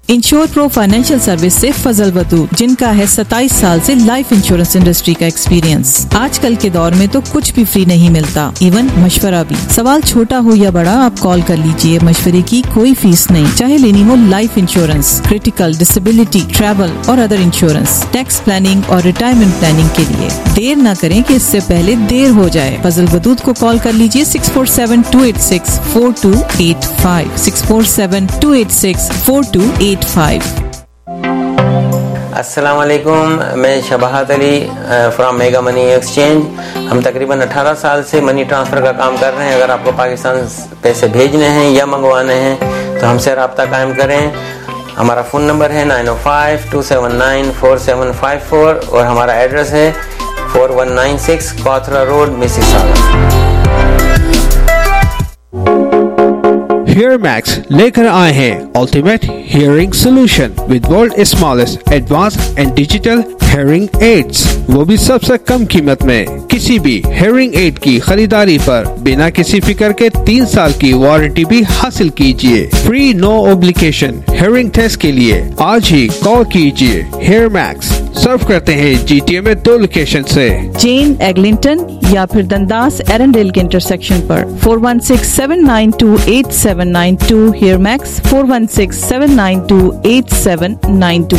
इंश्योर प्रो फाइनेंशियल सर्विस से फजल वदूद, जिनका है सत्ताईस साल से लाइफ इंश्योरेंस इंडस्ट्री का एक्सपीरियंस। आजकल के दौर में तो कुछ भी फ्री नहीं मिलता, इवन मशवरा भी। सवाल छोटा हो या बड़ा, आप कॉल कर लीजिए। मशवरे की कोई फीस नहीं, चाहे लेनी हो life insurance, critical, disability, travel और अदर इंश्योरेंस, टैक्स प्लानिंग और रिटायरमेंट प्लानिंग के लिए। देर न करें कि इससे पहले देर हो जाए। फजल वदूद को कॉल कर लीजिए six four seven two eight six four two eight five six four seven two eight six four two eight five. अस्सलाम वालेकुम, मैं Shabahat Ali from mega money exchange. हम तकरीबन अठारह साल से मनी ट्रांसफ़र का काम कर रहे हैं। अगर आपको पाकिस्तान पैसे भेजने हैं या मंगवाने हैं तो हमसे रब्ता कायम करें। हमारा फ़ोन नंबर है nine oh five two seven nine four seven five four और हमारा एड्रेस है four one nine six Cawthra Road, Mississauga. HearMax लेकर आए हैं ultimate hearing solution with world smallest advance and digital hearing aids, वो भी सबसे कम कीमत में। किसी भी हियरिंग एड की खरीदारी पर बिना किसी फिक्र के तीन साल की वारंटी भी हासिल कीजिए। Free no obligation hearing test के लिए आज ही कॉल कीजिए। HearMax सर्व करते हैं जीटीए में दो लोकेशन से, जेन एग्लिंटन या फिर दंदास एरनडेल के इंटरसेक्शन पर। Four one six seven nine two eight seven nine two HearMax four one six seven nine two eight seven nine two.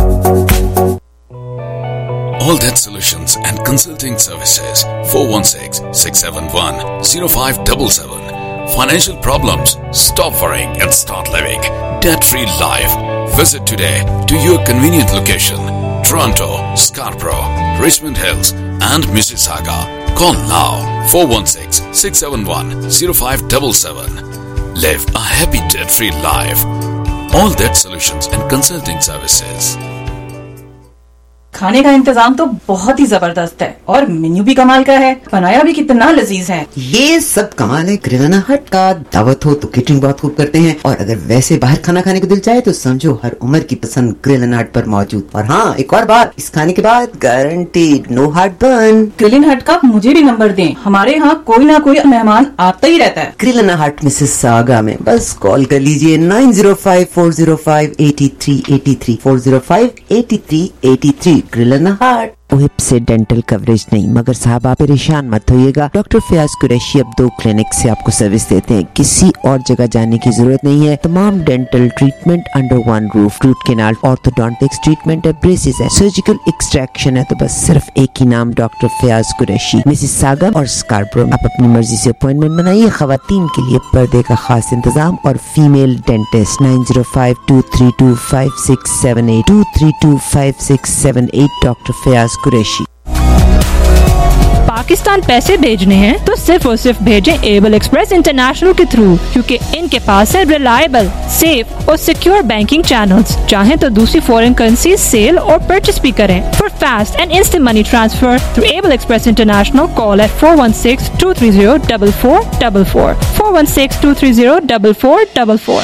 All That Solutions and Consulting Services four one six six seven one zero five seven seven. Financial problems? Stop worrying and start living debt-free life. Visit today to your convenient location. Toronto, Scarborough, Richmond Hills and Mississauga. Call now four one six six seven one zero five seven seven. Live a happy debt-free life. All That Solutions and Consulting Services. खाने का इंतजाम तो बहुत ही जबरदस्त है और menu भी कमाल का है, बनाया भी कितना लजीज है। ये सब कमाल है ग्रिलाना हट का। दावत हो तो केटरिंग बहुत खूब करते हैं और अगर वैसे बाहर खाना खाने को दिल चाहे तो समझो हर उम्र की पसंद ग्रिलाना हट पर मौजूद। और हाँ, एक और बात, इस खाने के बाद guaranteed no heartburn. Grillana Hut का मुझे भी नंबर दें, हमारे यहाँ कोई ना कोई मेहमान आता ही रहता है। ग्रिलाना हट मिसिसागा में बस कॉल कर लीजिए nine zero five four zero five eighty three eighty three four zero five eighty three eighty three. Grillana Hut. Hip से डेंटल कवरेज नहीं, मगर साहब आप परेशान मत होइएगा। डॉक्टर फयाज कुरैशी अब दो क्लिनिक से आपको सर्विस देते हैं, किसी और जगह जाने की जरूरत नहीं है। तमाम dental treatment under one roof, root canal, orthodontics treatment है, ब्रेसेस है, सर्जिकल एक्सट्रैक्शन है, तो बस सिर्फ एक ही नाम डॉक्टर फयाज कुरैशी, मिसिसागा और स्कार्बरो। आप अपनी मर्जी से अपॉइंटमेंट बनाइए। खवातीन के लिए पर्दे का खास इंतजाम और female dentist nine zero five two three two five six seven eight two three two five six seven eight. Doctor Fayaz Qureshi. Pakistan पैसे भेजने हैं तो सिर्फ और सिर्फ भेजें एबल एक्सप्रेस इंटरनेशनल के थ्रू, क्योंकि इनके पास है रिलायबल, सेफ और सिक्योर बैंकिंग चैनल्स। चाहें तो दूसरी फॉरेन करेंसी सेल और परचेस भी करें। For fast and instant money transfer through Able Express international call eight four one six two three zero double four double four four one six two three zero double four double four.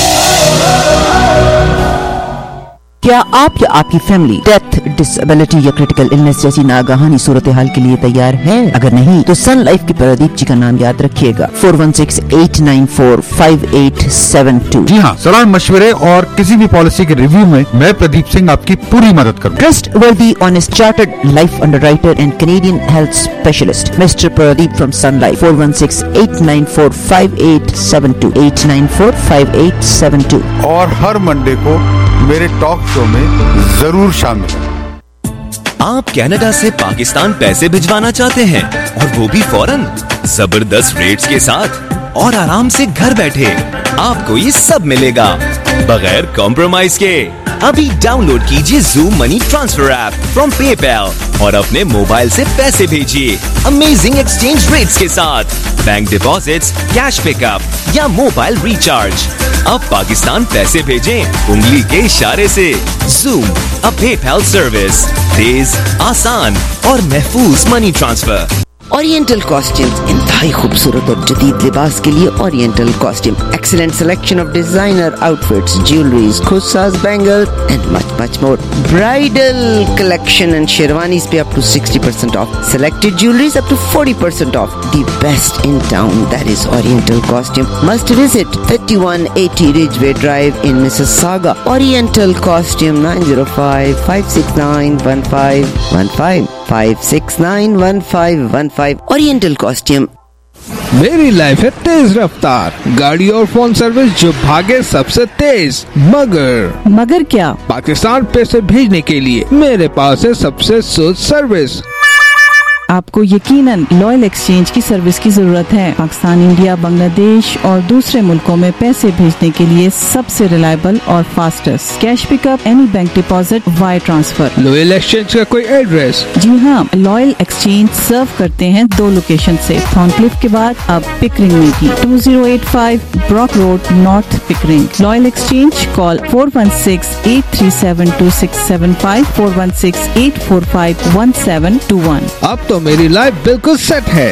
क्या आप या आपकी family death, disability या critical illness जैसी नागहानी सूरत हाल के लिए तैयार है? अगर नहीं तो सन लाइफ की प्रदीप जी का नाम याद रखिएगा, four one six eight nine four five eight seven two. जी हाँ, सलाह मशवरे और किसी भी पॉलिसी के रिव्यू में मैं प्रदीप सिंह आपकी पूरी मदद करूँगा। Trust worthy honest chartered life underwriter and Canadian health specialist mister Pradeep from Sun Life, four one six eight nine four five eight seven two eight nine four five eight seven two. और हर Monday को मेरे talk show में जरूर शामिल। आप Canada से पाकिस्तान पैसे भिजवाना चाहते हैं और वो भी फौरन, जबरदस्त रेट्स के साथ और आराम से घर बैठे आपको ये सब मिलेगा बगैर कॉम्प्रोमाइज के। अभी डाउनलोड कीजिए Zoom money transfer app from PayPal और अपने मोबाइल से पैसे भेजिए अमेजिंग एक्सचेंज रेट्स के साथ, बैंक डिपॉजिट्स, कैश पिकअप या मोबाइल रिचार्ज। अब पाकिस्तान पैसे भेजें उंगली के इशारे से। ज़ूम, अ पेपैल सर्विस, तेज, आसान और महफूज मनी ट्रांसफर। ओरिएंटल कॉस्ट्यूम्स, इंतहाई खूबसूरत और जदीद लिबास के लिए oriental costume, excellent selection of designer outfits, jewelleries, khussas, bangles and much much more. Bridal collection and sherwanis पे up to sixty percent off. Selected jewelries up to forty percent off. The best in town, that is Oriental Costume. Must visit thirty-one eighty Ridgeway Drive in Mississauga. Oriental Costume nine zero five, five six nine, one five one five, five six nine, one five one five. Oriental Costume. मेरी life है तेज रफ्तार, गाड़ी और phone service जो भागे सबसे तेज. मगर मगर क्या? पाकिस्तान पैसे भेजने के लिए मेरे पास है सबसे सुध सर्विस. आपको यकीनन लॉयल एक्सचेंज की सर्विस की जरूरत है. पाकिस्तान, इंडिया, बांग्लादेश और दूसरे मुल्कों में पैसे भेजने के लिए सबसे रिलायबल और fastest. Cash pickup, any bank deposit, wire transfer. Loyal exchange का कोई एड्रेस? जी हाँ, लॉयल एक्सचेंज सर्व करते हैं दो लोकेशन से. थॉर्नक्लिफ के बाद अब पिकरिंग में भी. Two zero eight five Brock road, north Pickering. Loyal exchange. Call four one six eight three seven two six seven five, four one six eight four five one seven two one. अब तो मेरी life बिल्कुल set है.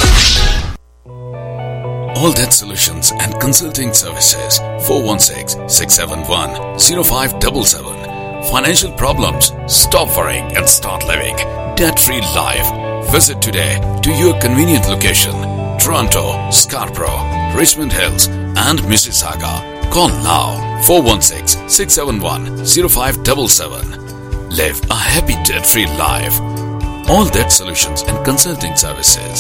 All That Solutions and Consulting Services. four one six, six seven one, zero five seven seven. Financial problems? Stop worrying and start living debt-free life. Visit today to your convenient location. Toronto, Scarborough, Richmond Hills and Mississauga. Call now. four one six, six seven one, zero five seven seven. Live a happy debt-free life. All That Solutions and Consulting Services.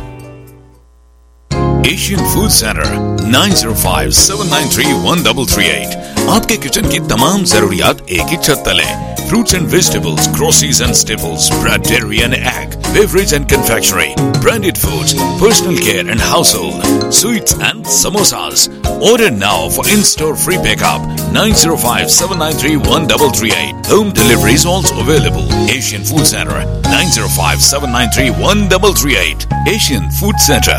Asian Food Center nine zero five, seven nine three, one three three eight. आपके kitchen की तमाम जरूरियात एक ही छत तले. Fruits and vegetables, groceries and staples, bread, dairy and egg, beverage and confectionery, branded foods, personal care and household, sweets and samosas. Order now for in-store free pickup. nine zero five, seven nine three, one three three eight. Home delivery is also available. Asian Food Center nine zero five, seven nine three, one three three eight. Asian Food Center.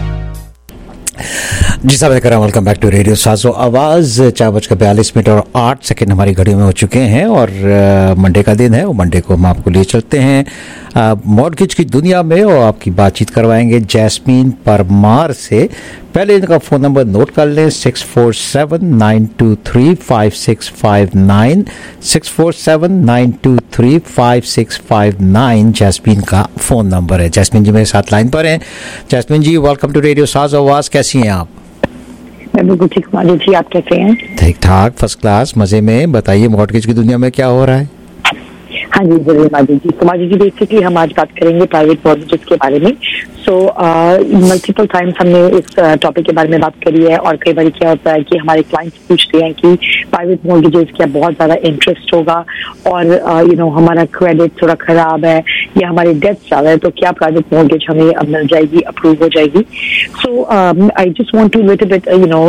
जी साहब कराम, welcome back to radio Saaz o आवाज़. चार बजकर बयालीस minute और आठ second हमारी घड़ियों में हो चुके हैं और मंडे का दिन है. वो मंडे को हम आपको लिए चलते हैं मॉर्गेज की दुनिया में और आपकी बातचीत करवाएंगे जैस्मीन परमार से. पहले इनका फ़ोन नंबर नोट कर लें, six four seven nine two three five six five nine, six four seven nine two three five six five nine Jasmine का फ़ोन नंबर है. जैस्मीन जी मेरे साथ लाइन पर हैं. Jasmine ji, welcome to radio Saaz Awaz. कैसी हैं आप? मैं बिल्कुल ठीक हूँ माजिद जी, आप कैसे हैं? ठीक ठाक, फर्स्ट क्लास, मज़े में. बताइए मॉर्गेज की दुनिया में क्या हो रहा है? हाँ जी जरूर माजिद जी. तो माजिद जी बेसिकली हम आज बात करेंगे प्राइवेट मॉर्गेजेस के बारे में. सो मल्टीपल टाइम्स हमने इस टॉपिक uh, के बारे में बात करी है और कई बार क्या होता है कि हमारे क्लाइंट्स पूछते हैं कि प्राइवेट मॉर्गेजेस क्या बहुत ज़्यादा इंटरेस्ट होगा और यू नो हमारा क्रेडिट थोड़ा ख़राब है या हमारे डेट ज़्यादा है, तो क्या प्राइवेट मॉर्गेज हमें अब मिल जाएगी, अप्रूव हो जाएगी. So I just want to little bit you know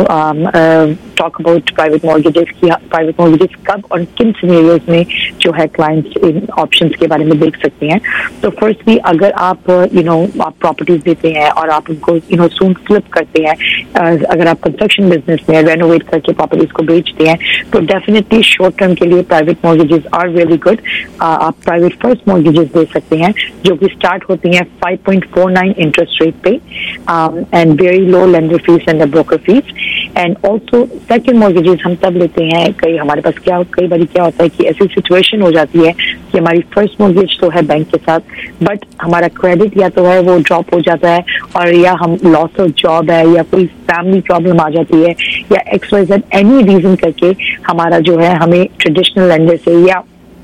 talk about private mortgages की. प्राइवेट मॉर्गेजेस कब और किन सिनेरियोज में जो है क्लाइंट्स इन ऑप्शंस के बारे में देख सकते हैं. तो फर्स्टली अगर आप यू नो आप प्रॉपर्टीज देते हैं और आप उनको यू नो सून फ्लिप करते हैं, अगर आप कंस्ट्रक्शन बिजनेस में रेनोवेट करके प्रॉपर्टीज को बेचते हैं, तो डेफिनेटली शॉर्ट टर्म के लिए private mortgages are really good. आप प्राइवेट फर्स्ट मॉर्गेजेस दे सकते हैं जो कि स्टार्ट होती हैं five point four nine interest rate पे and very low lender fees and broker fees. And also second mortgages हम तब लेते हैं, कई हमारे पास क्या कई बार क्या होता है कि ऐसी सिचुएशन हो जाती है कि हमारी फर्स्ट मॉर्गेज तो है बैंक के साथ, बट हमारा क्रेडिट या तो है वो ड्रॉप हो जाता है और या हम लॉस ऑफ जॉब है या कोई फैमिली प्रॉब्लम आ जाती है या X Y Z any reason करके हमारा जो है हमें ट्रेडिशनल लेंडर से या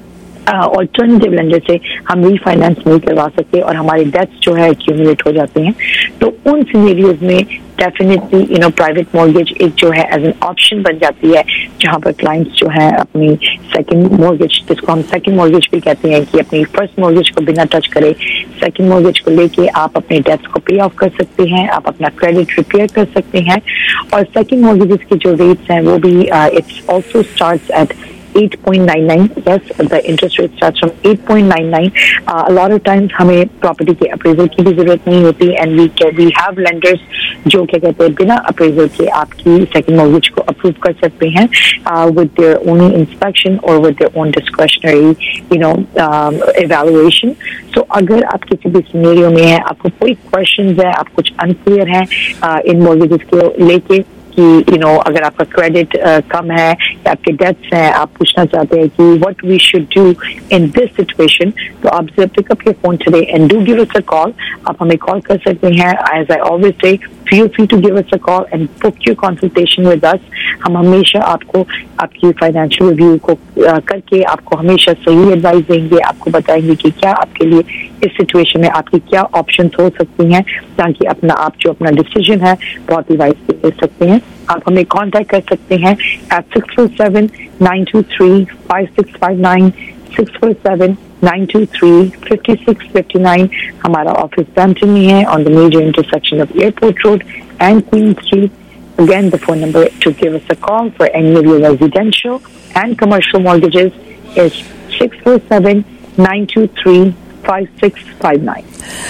ऑल्टरनेटिव लेंडर से हम रीफाइनेंस नहीं करवा सकते और हमारे डेट्स जो है एक्यूमुलेट हो जाते हैं. तो उन सिनेरियोज में definitely you know private mortgage एक जो है एज एन ऑप्शन बन जाती है, जहां पर क्लाइंट्स जो है अपनी सेकंड मॉर्गेज, जिसको हम सेकंड मॉर्गेज भी कहते हैं, कि अपनी फर्स्ट मॉर्गेज को बिना टच करे सेकंड मॉर्गेज को लेके आप अपने डेट्स को पे ऑफ कर सकते हैं, आप अपना क्रेडिट रिपेयर कर सकते हैं. और सेकंड मॉर्गेजेस के जो रेट्स हैं वो भी it's also starts at eight point nine nine. Yes, the interest rate starts from eight point nine nine. Uh, a lot of times हमें property के appraisal की भी जरूरत नहीं होती and we can, we have lenders जो क्या कहते हैं बिना अप्रेजल के आपकी सेकंड मॉर्गेज को अप्रूव कर सकते हैं विद देयर ओन इंस्पेक्शन और with their own discretionary you know evaluation. So अगर आप किसी भी सिनेरियो में है, आपको कोई क्वेश्चंस है, आप कुछ अनक्लियर हैं इन मॉर्गेजेस को लेके कि यू नो अगर आपका क्रेडिट uh, कम है या आपके डेट्स हैं, आप पूछना चाहते हैं कि what we should do in this situation, तो आप pick up your phone today and do give us a call. आप हमें कॉल कर सकते हैं। As I always say, feel free to give us a call and book your consultation with us. हम हमेशा आपको आपकी फाइनेंशियल रिव्यू को uh, करके आपको हमेशा सही एडवाइस देंगे, आपको बताएंगे कि क्या आपके लिए इस सिचुएशन में आपकी क्या ऑप्शंस हो सकती हैं, ताकि अपना आप जो अपना डिसीजन है बहुत ही वाइज ले सकते हैं। आप हमें कांटेक्ट कर सकते हैं at six four seven nine two three five six five nine, six four seven nine two three five six five nine. हमारा ऑफिस ब्रैम्पटन में है on the major intersection of airport road and Queen Street. Again, the phone number to give us a call for any of your residential and commercial mortgages is six four seven nine two three five six five nine.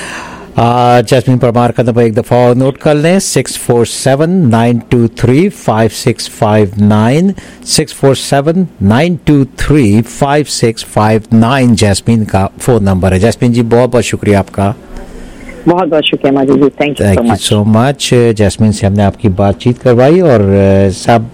Jasmine Parmar का number एक दफ़ा और note कर लें, six four seven nine two three five six five nine, six four seven nine two three five six five nine Jasmine का phone number है। Jasmine ji बहुत बहुत शुक्रिया आपका, बहुत बहुत शुक्रिया माजी जी, thank you thank you so much. Jasmine से हमने आपकी बातचीत करवाई और सब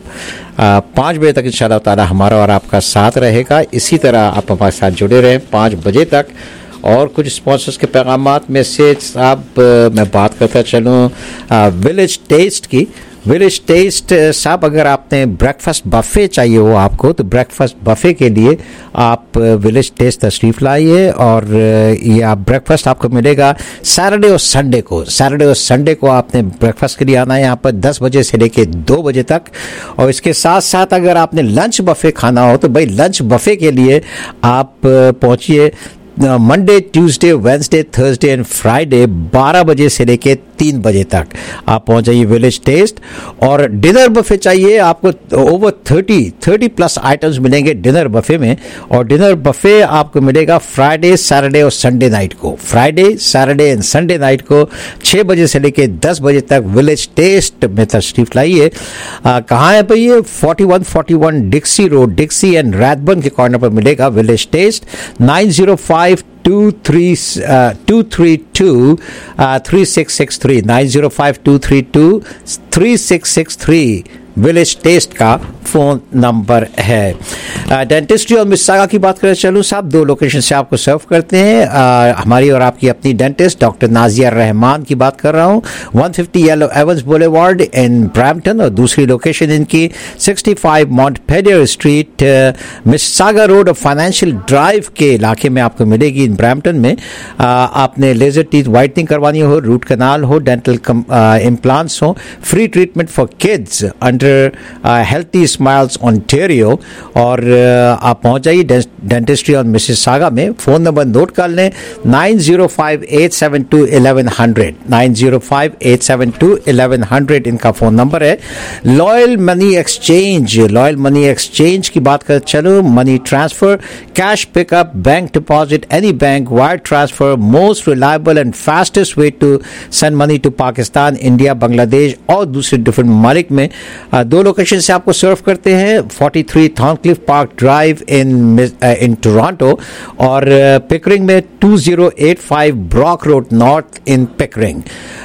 पाँच बजे तक इंशाल्लाह ताला हमारा और आपका साथ रहेगा। इसी तरह आप हमारे साथ जुड़े रहें पाँच बजे तक। और कुछ स्पॉन्सर्स के पैगामात में से साहब मैं बात करता चलूँ विलेज टेस्ट की। विलेज टेस्ट साहब, अगर आपने ब्रेकफास्ट बफ़े चाहिए हो आपको, तो ब्रेकफास्ट बफ़े के लिए आप विलेज टेस्ट तशरीफ़ लाइए और ये आप ब्रेकफास्ट आपको मिलेगा सैटरडे और संडे को। सैटरडे और संडे को आपने ब्रेकफास्ट के लिए आना है यहाँ पर दस बजे से लेके दो बजे तक। और इसके साथ साथ अगर आपने लंच बफ़े खाना हो तो भाई लंच बफ़े के लिए आप पहुँचिए Monday, Tuesday, Wednesday, Thursday and Friday बारह बजे से लेके तीन बजे तक आप पहुंच जाइए विलेज टेस्ट। और डिनर बफे चाहिए आपको, over thirty thirty plus items मिलेंगे डिनर बफे में। और डिनर बफे आपको मिलेगा फ्राइडे, सैटरडे और संडे नाइट को। Friday, Saturday and Sunday night को छः बजे से लेके दस बजे तक विलेज टेस्ट में तशरीफ लाइए। कहाँ है भाई ये? Forty one forty one Dixie road, Dixie and Rathburn के कॉर्नर पर मिलेगा village taste. Nine zero five two three two three two three six six three, nine zero five two three two three six six three village taste का phone number है। Dentistry और Mississauga की बात करें चलूँ साहब, दो लोकेशन से आपको सर्व करते हैं। आ, हमारी और आपकी अपनी डेंटिस्ट डॉक्टर नाजिया रहमान की बात कर रहा हूँ, one fifty Yellow Avens boulevard in Brampton. और दूसरी लोकेशन इनकी sixty five Montpellier street Mississauga road और फाइनेंशियल ड्राइव के इलाके में आपको मिलेगी इन ब्रैम्पटन में। आ, आपने लेजर टीथ वाइटनिंग करवानी हो, रूट कनाल हो, डेंटल इम्प्लांट्स हो, free treatment for kids under healthy smiles Ontario. और uh, आप पहुंच जाइए डेंटिस्ट्री और मिसिसागा में। फ़ोन नंबर नोट कर लें, nine zero five eight seven two eleven hundred, nine zero five eight seven two eleven hundred इनका फ़ोन नंबर है। Loyal money exchange, loyal money exchange की बात कर चलो, money transfer, cash pickup, bank deposit, any bank, wire transfer, most reliable and fastest way to send money to Pakistan, India, Bangladesh और दूसरे different ममालिक में। दो लोकेशन से आपको सर्व करते हैं, forty three Thorncliffe park drive in in Toronto और पिकरिंग में two zero eight five Brock road north in Pickering.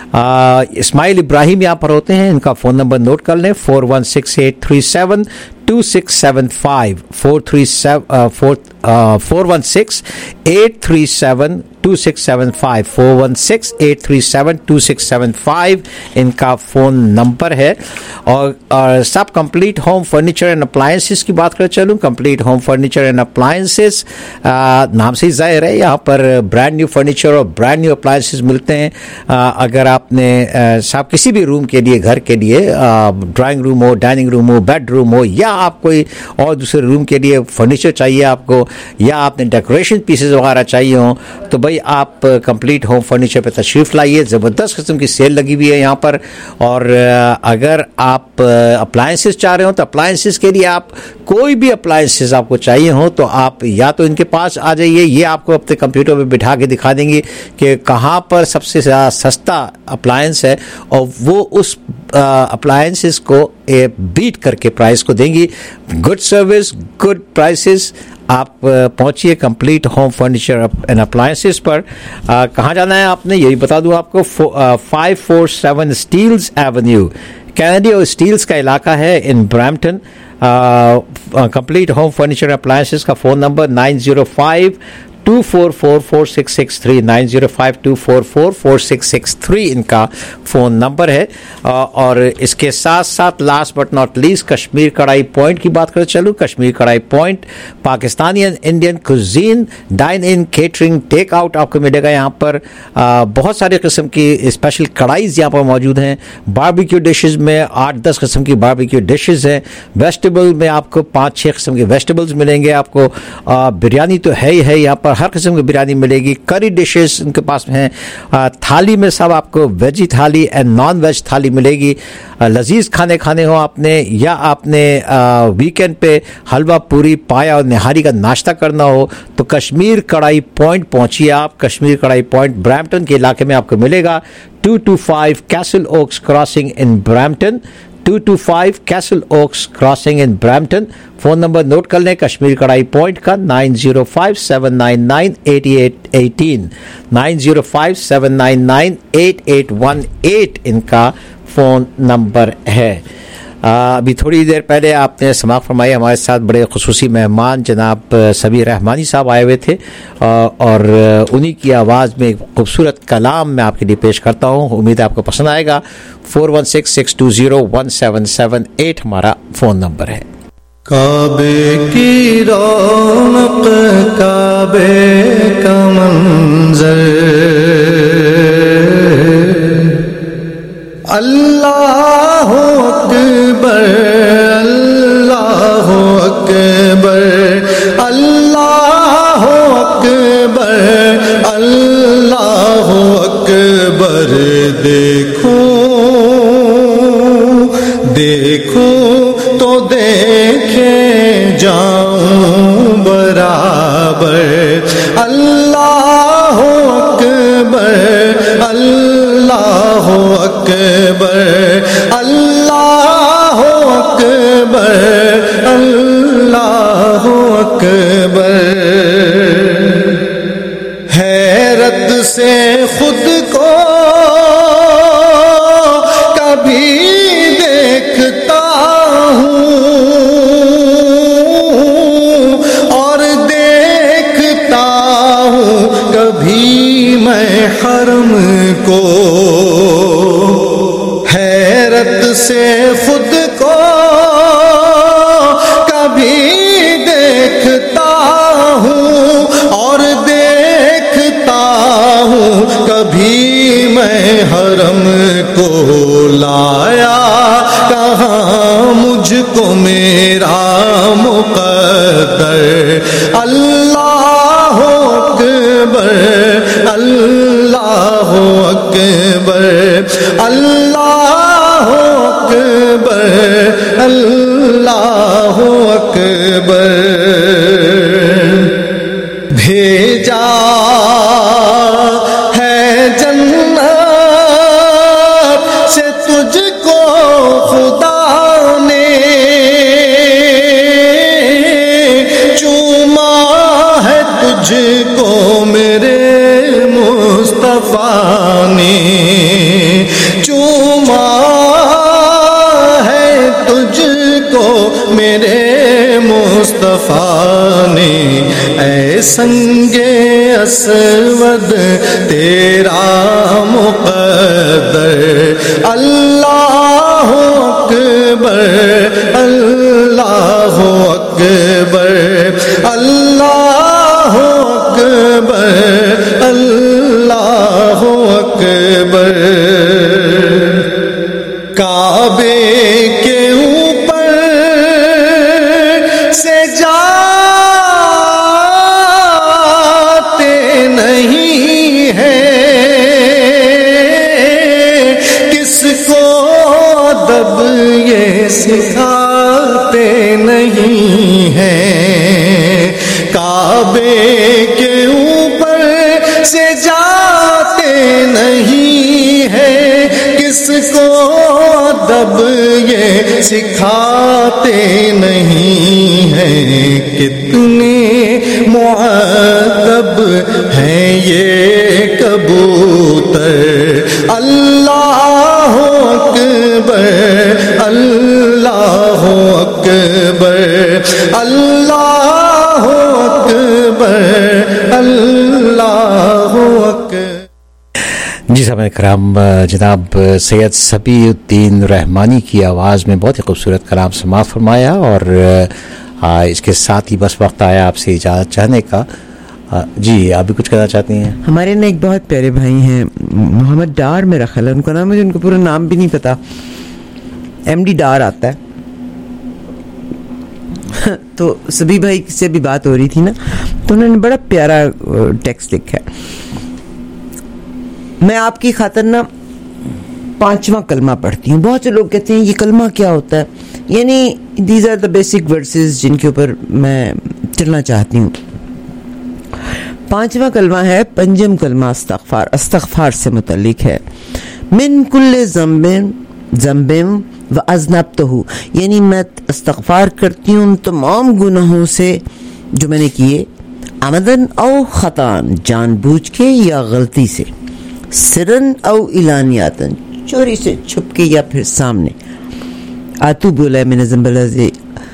Ismail Ibrahim यहाँ पर होते हैं, इनका फ़ोन नंबर नोट कर लें, four one six eight three seven two six seven five, four three seven four four one six eight three seven two six seven five, four one six eight three seven two six seven five इनका phone number है। और, और सब complete home furniture and appliances की बात कर चलूँ, complete home furniture and appliances नाम से ही जाहिर है, यहाँ पर ब्रांड न्यू फर्नीचर और ब्रांड न्यू अप्लायंसेस मिलते हैं। आ, अगर आपने सब किसी भी रूम के लिए, घर के लिए, ड्राइंग रूम हो, डाइनिंग रूम हो, बेडरूम हो, या आप कोई और दूसरे रूम के लिए फर्नीचर चाहिए आपको, या आपने डेकोरेशन पीसेस वगैरह चाहिए हो, तो भाई आप कंप्लीट होम फर्नीचर पे तशरीफ़ लाइए। ज़बरदस्त किस्म की सेल लगी हुई है यहाँ पर। और अगर आप अप्लायंसेस चाह रहे हो तो अप्लायंसेस के लिए आप कोई भी अप्लायंसेस आपको चाहिए हो तो आप या तो इनके पास आ जाइए, ये आपको अपने कंप्यूटर पे बिठा के दिखा देंगे कि कहाँ पर सबसे ज़्यादा सस्ता अप्लायंस है और वो उस अप्लायंसेस को बीट करके प्राइस को देंगी। Good service, good prices. आप पहुंचिए complete home furniture and appliances पर। आ, कहाँ जाना है आपने यही बता दूं आपको। Five four seven Steeles avenue, Kennedy और स्टील्स का इलाका है in Brampton. Complete home furniture appliances का phone number nine zero five two four four four six six three nine zero five two four four four six six three इनका phone number है। और इसके साथ साथ last but not least Kashmir Kadhai point की बात करें चलूँ। Kashmir Kadhai point Pakistani and Indian cuisine, dine in, catering, take out आपको मिलेगा यहाँ पर। आ, बहुत सारे किस्म की स्पेशल कढ़ाईज यहाँ पर मौजूद हैं। बारबेक्यू डिशेज में आठ दस किस्म की बारबेक्यू डिशेज हैं। वेजिटेबल में आपको पाँच छः किस्म के वेजिटेबल्स मिलेंगे आपको। आ, बिरयानी तो है ही है यहाँ पर, हर किस्म की बिरयानी मिलेगी। करी डिशेस उनके पास में हैं। थाली में सब आपको वेजी थाली एंड नॉन वेज थाली मिलेगी। लजीज खाने खाने हो आपने या आपने वीकेंड पे हलवा पूरी पाया और निहारी का नाश्ता करना हो तो कश्मीर कढ़ाई पॉइंट पहुंचिए आप। कश्मीर कढ़ाई पॉइंट ब्रैम्पटन के इलाके में आपको मिलेगा। Two two five Castle Oaks crossing in Brampton, two two five Castle Oaks crossing in Brampton. Phone number note कर लें कश्मीर कढ़ाई पॉइंट का nine zero five seven nine nine eight eight one eight, nine zero five seven nine nine eight eight one eight इनका phone number है। अभी थोड़ी देर पहले आपने समाअत फरमाई, हमारे साथ बड़े खुसूसी मेहमान जनाब सबी रहमानी साहब आए हुए थे और उन्हीं की आवाज़ में एक खूबसूरत कलाम मैं आपके लिए पेश करता हूँ। उम्मीद है आपको पसंद आएगा। Four one six six two zero one seven seven eight हमारा फ़ोन नंबर है। काबे की रौनक, काबे का मंजर, अल्लाह अकबर, अल्लाह अकबर, अल्लाह अकबर, अल्लाह अकबर। देखो देखो तो देखे जाऊं बराबर, अल्लाह अकबर, अल्लाह अकबर, अल्लाह अकबर, अल्लाह अकबर। हैरत से खुद को कभी देखता हूँ और देखता हूँ कभी मैं हरम को। हैरत से खुद को कभी देखता हूँ और देखता हूँ कभी मैं हरम को। लाया कहाँ मुझको मेरा मुक़द्दर, अल्लाह अकबर, अल्लाह अकबर, अल्लाह अकबर, अल्लाह अकबर। भेजा है जन्नत से तुझको खुदा ने, चूमा है तुझको मेरे मुस्तफा ने, चूमा है तुझको मेरे मुस्तफा ने। ऐ संगे असवद तेरा मुक़द्दर, अल्लाह अकबर, अल्लाह अकबर, अल्लाह अकबर, अल्लाह अकबर। काबे के ऊपर से जा किसको दब ये सिखाते नहीं हैं, काबे के ऊपर से जाते नहीं हैं, किसको दब ये सिखाते नहीं हैं, कितने मुअद्दब हैं ये कबूतर। अल्लाह अकबर, अल्लाह अकबर, अल्लाह अकबर, अल्लाह अकबर। जी साहब कराम, जनाब सैयद सफीउद्दीन रहमानी की आवाज़ में बहुत ही खूबसूरत कलाम समाअत फरमाया। और आ, इसके साथ ही बस वक्त आया आपसे इजाज़त चाहने का। आ, जी आप भी कुछ कहना चाहती हैं? हमारे ना एक बहुत प्यारे भाई हैं, मोहम्मद डार मेरा ख्याल है उनका नाम, मुझे उनका पूरा नाम भी नहीं पता, एमडी डार आता है। तो सभी भाई से भी बात हो रही थी ना, तो उन्होंने बड़ा प्यारा टेक्स्ट लिखा है। मैं आपकी खातिर ना पांचवा कलमा पढ़ती हूँ। बहुत से लोग कहते हैं ये कलमा क्या होता है, यानी these are the basic verses जिनके ऊपर मैं चलना चाहती हूँ। पांचवा कलमा है पंजम कलमा अस्तगफार, अस्तगफार से मुतल्लिक है। मिन कुल्ले ज़म्बिन ज़म्बिम व अज़नबतहु, यानी मैं इस्तग़फ़ार करती हूँ उन तमाम गुनाहों से जो मैंने किए, अमदन औ ख़तान, जानबूझ के या गलती से, सिरन औ इलानियातन, चोरी से, छुप के या फिर सामने। आतू बोला है मैंने ज़म्बला से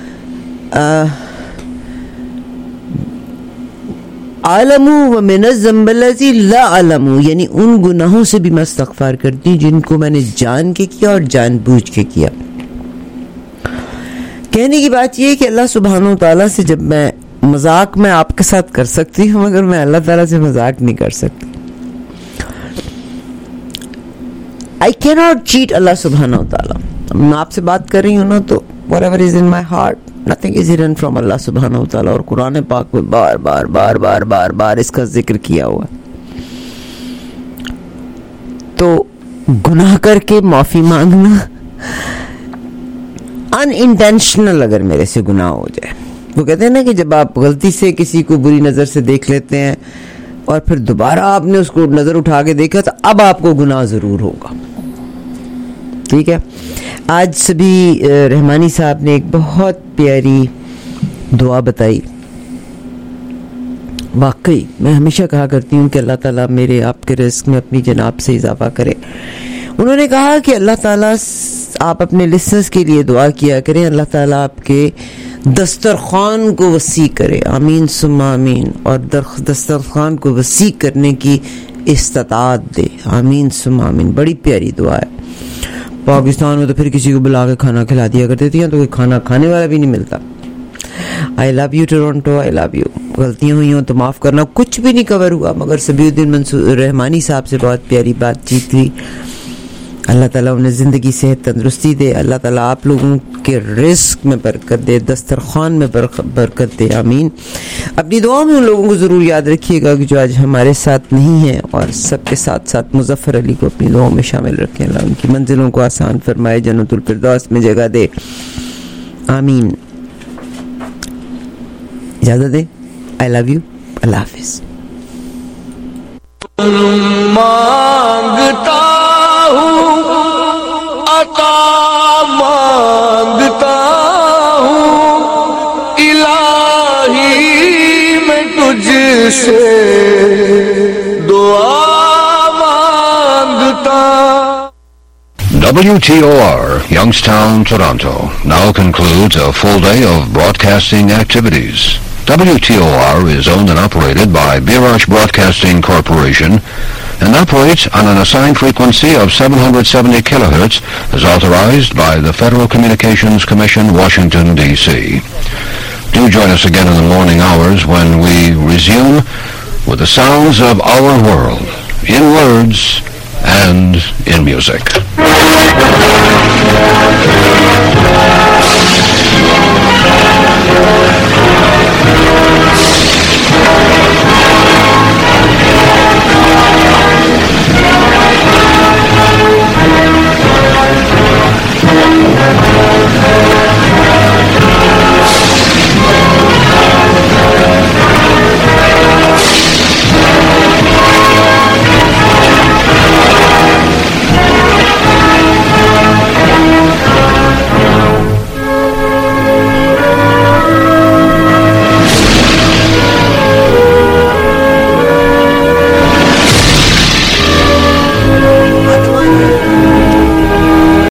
आलमू व मिन ज़म्बलज़ी ला आलमू, यानी उन गुनाहों से भी मैं इस्तग़फ़ार करती हूँ जिनको मैंने जान के किया और जानबूझ के किया। कहने की बात यह है कि अल्लाह सुब्हानहू तआला से जब मैं मजाक मैं आपके साथ कर सकती हूँ, मगर मैं अल्लाह ताला से मजाक नहीं कर सकती। I can not cheat Allah सुब्हानहू तआला। मैं आपसे बात कर रही हूँ ना, तो whatever is in my heart, nothing is hidden from Allah सुब्हानहू तआला। और कुरान पाक में बार बार बार बार बार बार इसका जिक्र किया हुआ। तो गुनाह करके माफी मांगना, अनइंटेंशनल अगर मेरे से गुनाह हो जाए, वो कहते हैं ना कि जब आप गलती से किसी को बुरी नजर से देख लेते हैं और फिर दोबारा आपने उसको नजर उठा के देखा, तो अब आपको गुनाह जरूर होगा। ठीक है, आज सभी रहमानी साहब ने एक बहुत प्यारी दुआ बताई। वाकई मैं हमेशा कहा करती हूँ कि अल्लाह ताला मेरे आपके रिस्क में अपनी जनाब से इजाफा करे। उन्होंने कहा कि अल्लाह ताला, आप अपने लिसनर्स के लिए दुआ किया करें, अल्लाह ताला आपके दस्तरखान को वसी करे, आमीन सुम्मा आमीन, और दस्तरखान को वसी करने की इस्तात दे, आमीन सुम्मा आमीन। बड़ी प्यारी दुआ है। पाकिस्तान में तो फिर किसी को बुला के खाना खिला दिया करते थे, तो कोई खाना खाने वाला भी नहीं मिलता। I love you Toronto, I love you. गलतियां हुई हो तो माफ करना, कुछ भी नहीं कवर हुआ, मगर सफीउद्दीन मंसूर रहमानी साहब से बहुत प्यारी बातचीत हुई। अल्लाह ताला उन्हें ज़िंदगी सेहत तंदुरुस्ती दे, अल्लाह ताला आप लोगों के रिस्क में बरकत दे, दस्तरखान में बरकत दे, आमीन। अपनी दुआ में उन लोगों को ज़रूर याद रखिएगा कि जो आज हमारे साथ नहीं है, और सबके साथ साथ मुज़फ़्फ़र अली को अपनी दुआओं में शामिल रखें। अल्लाह उनकी मंजिलों को आसान फरमाए, जन्नतुल फिरदौस में जगह दे, आमीन। इजाज़त दे, आई लव यू, अल्लाह हाफ़िज़। मांगता अता मांगता हूँ इलाही, मैं तुझसे दुआ मांगता। W T O R, Youngstown, Toronto, now concludes a full day of broadcasting activities. W T O R is owned and operated by Birash Broadcasting Corporation and operates on an assigned frequency of seven hundred seventy kilohertz as authorized by the Federal Communications Commission, Washington, D C Do join us again in the morning hours when we resume with the sounds of our world, in words and in music.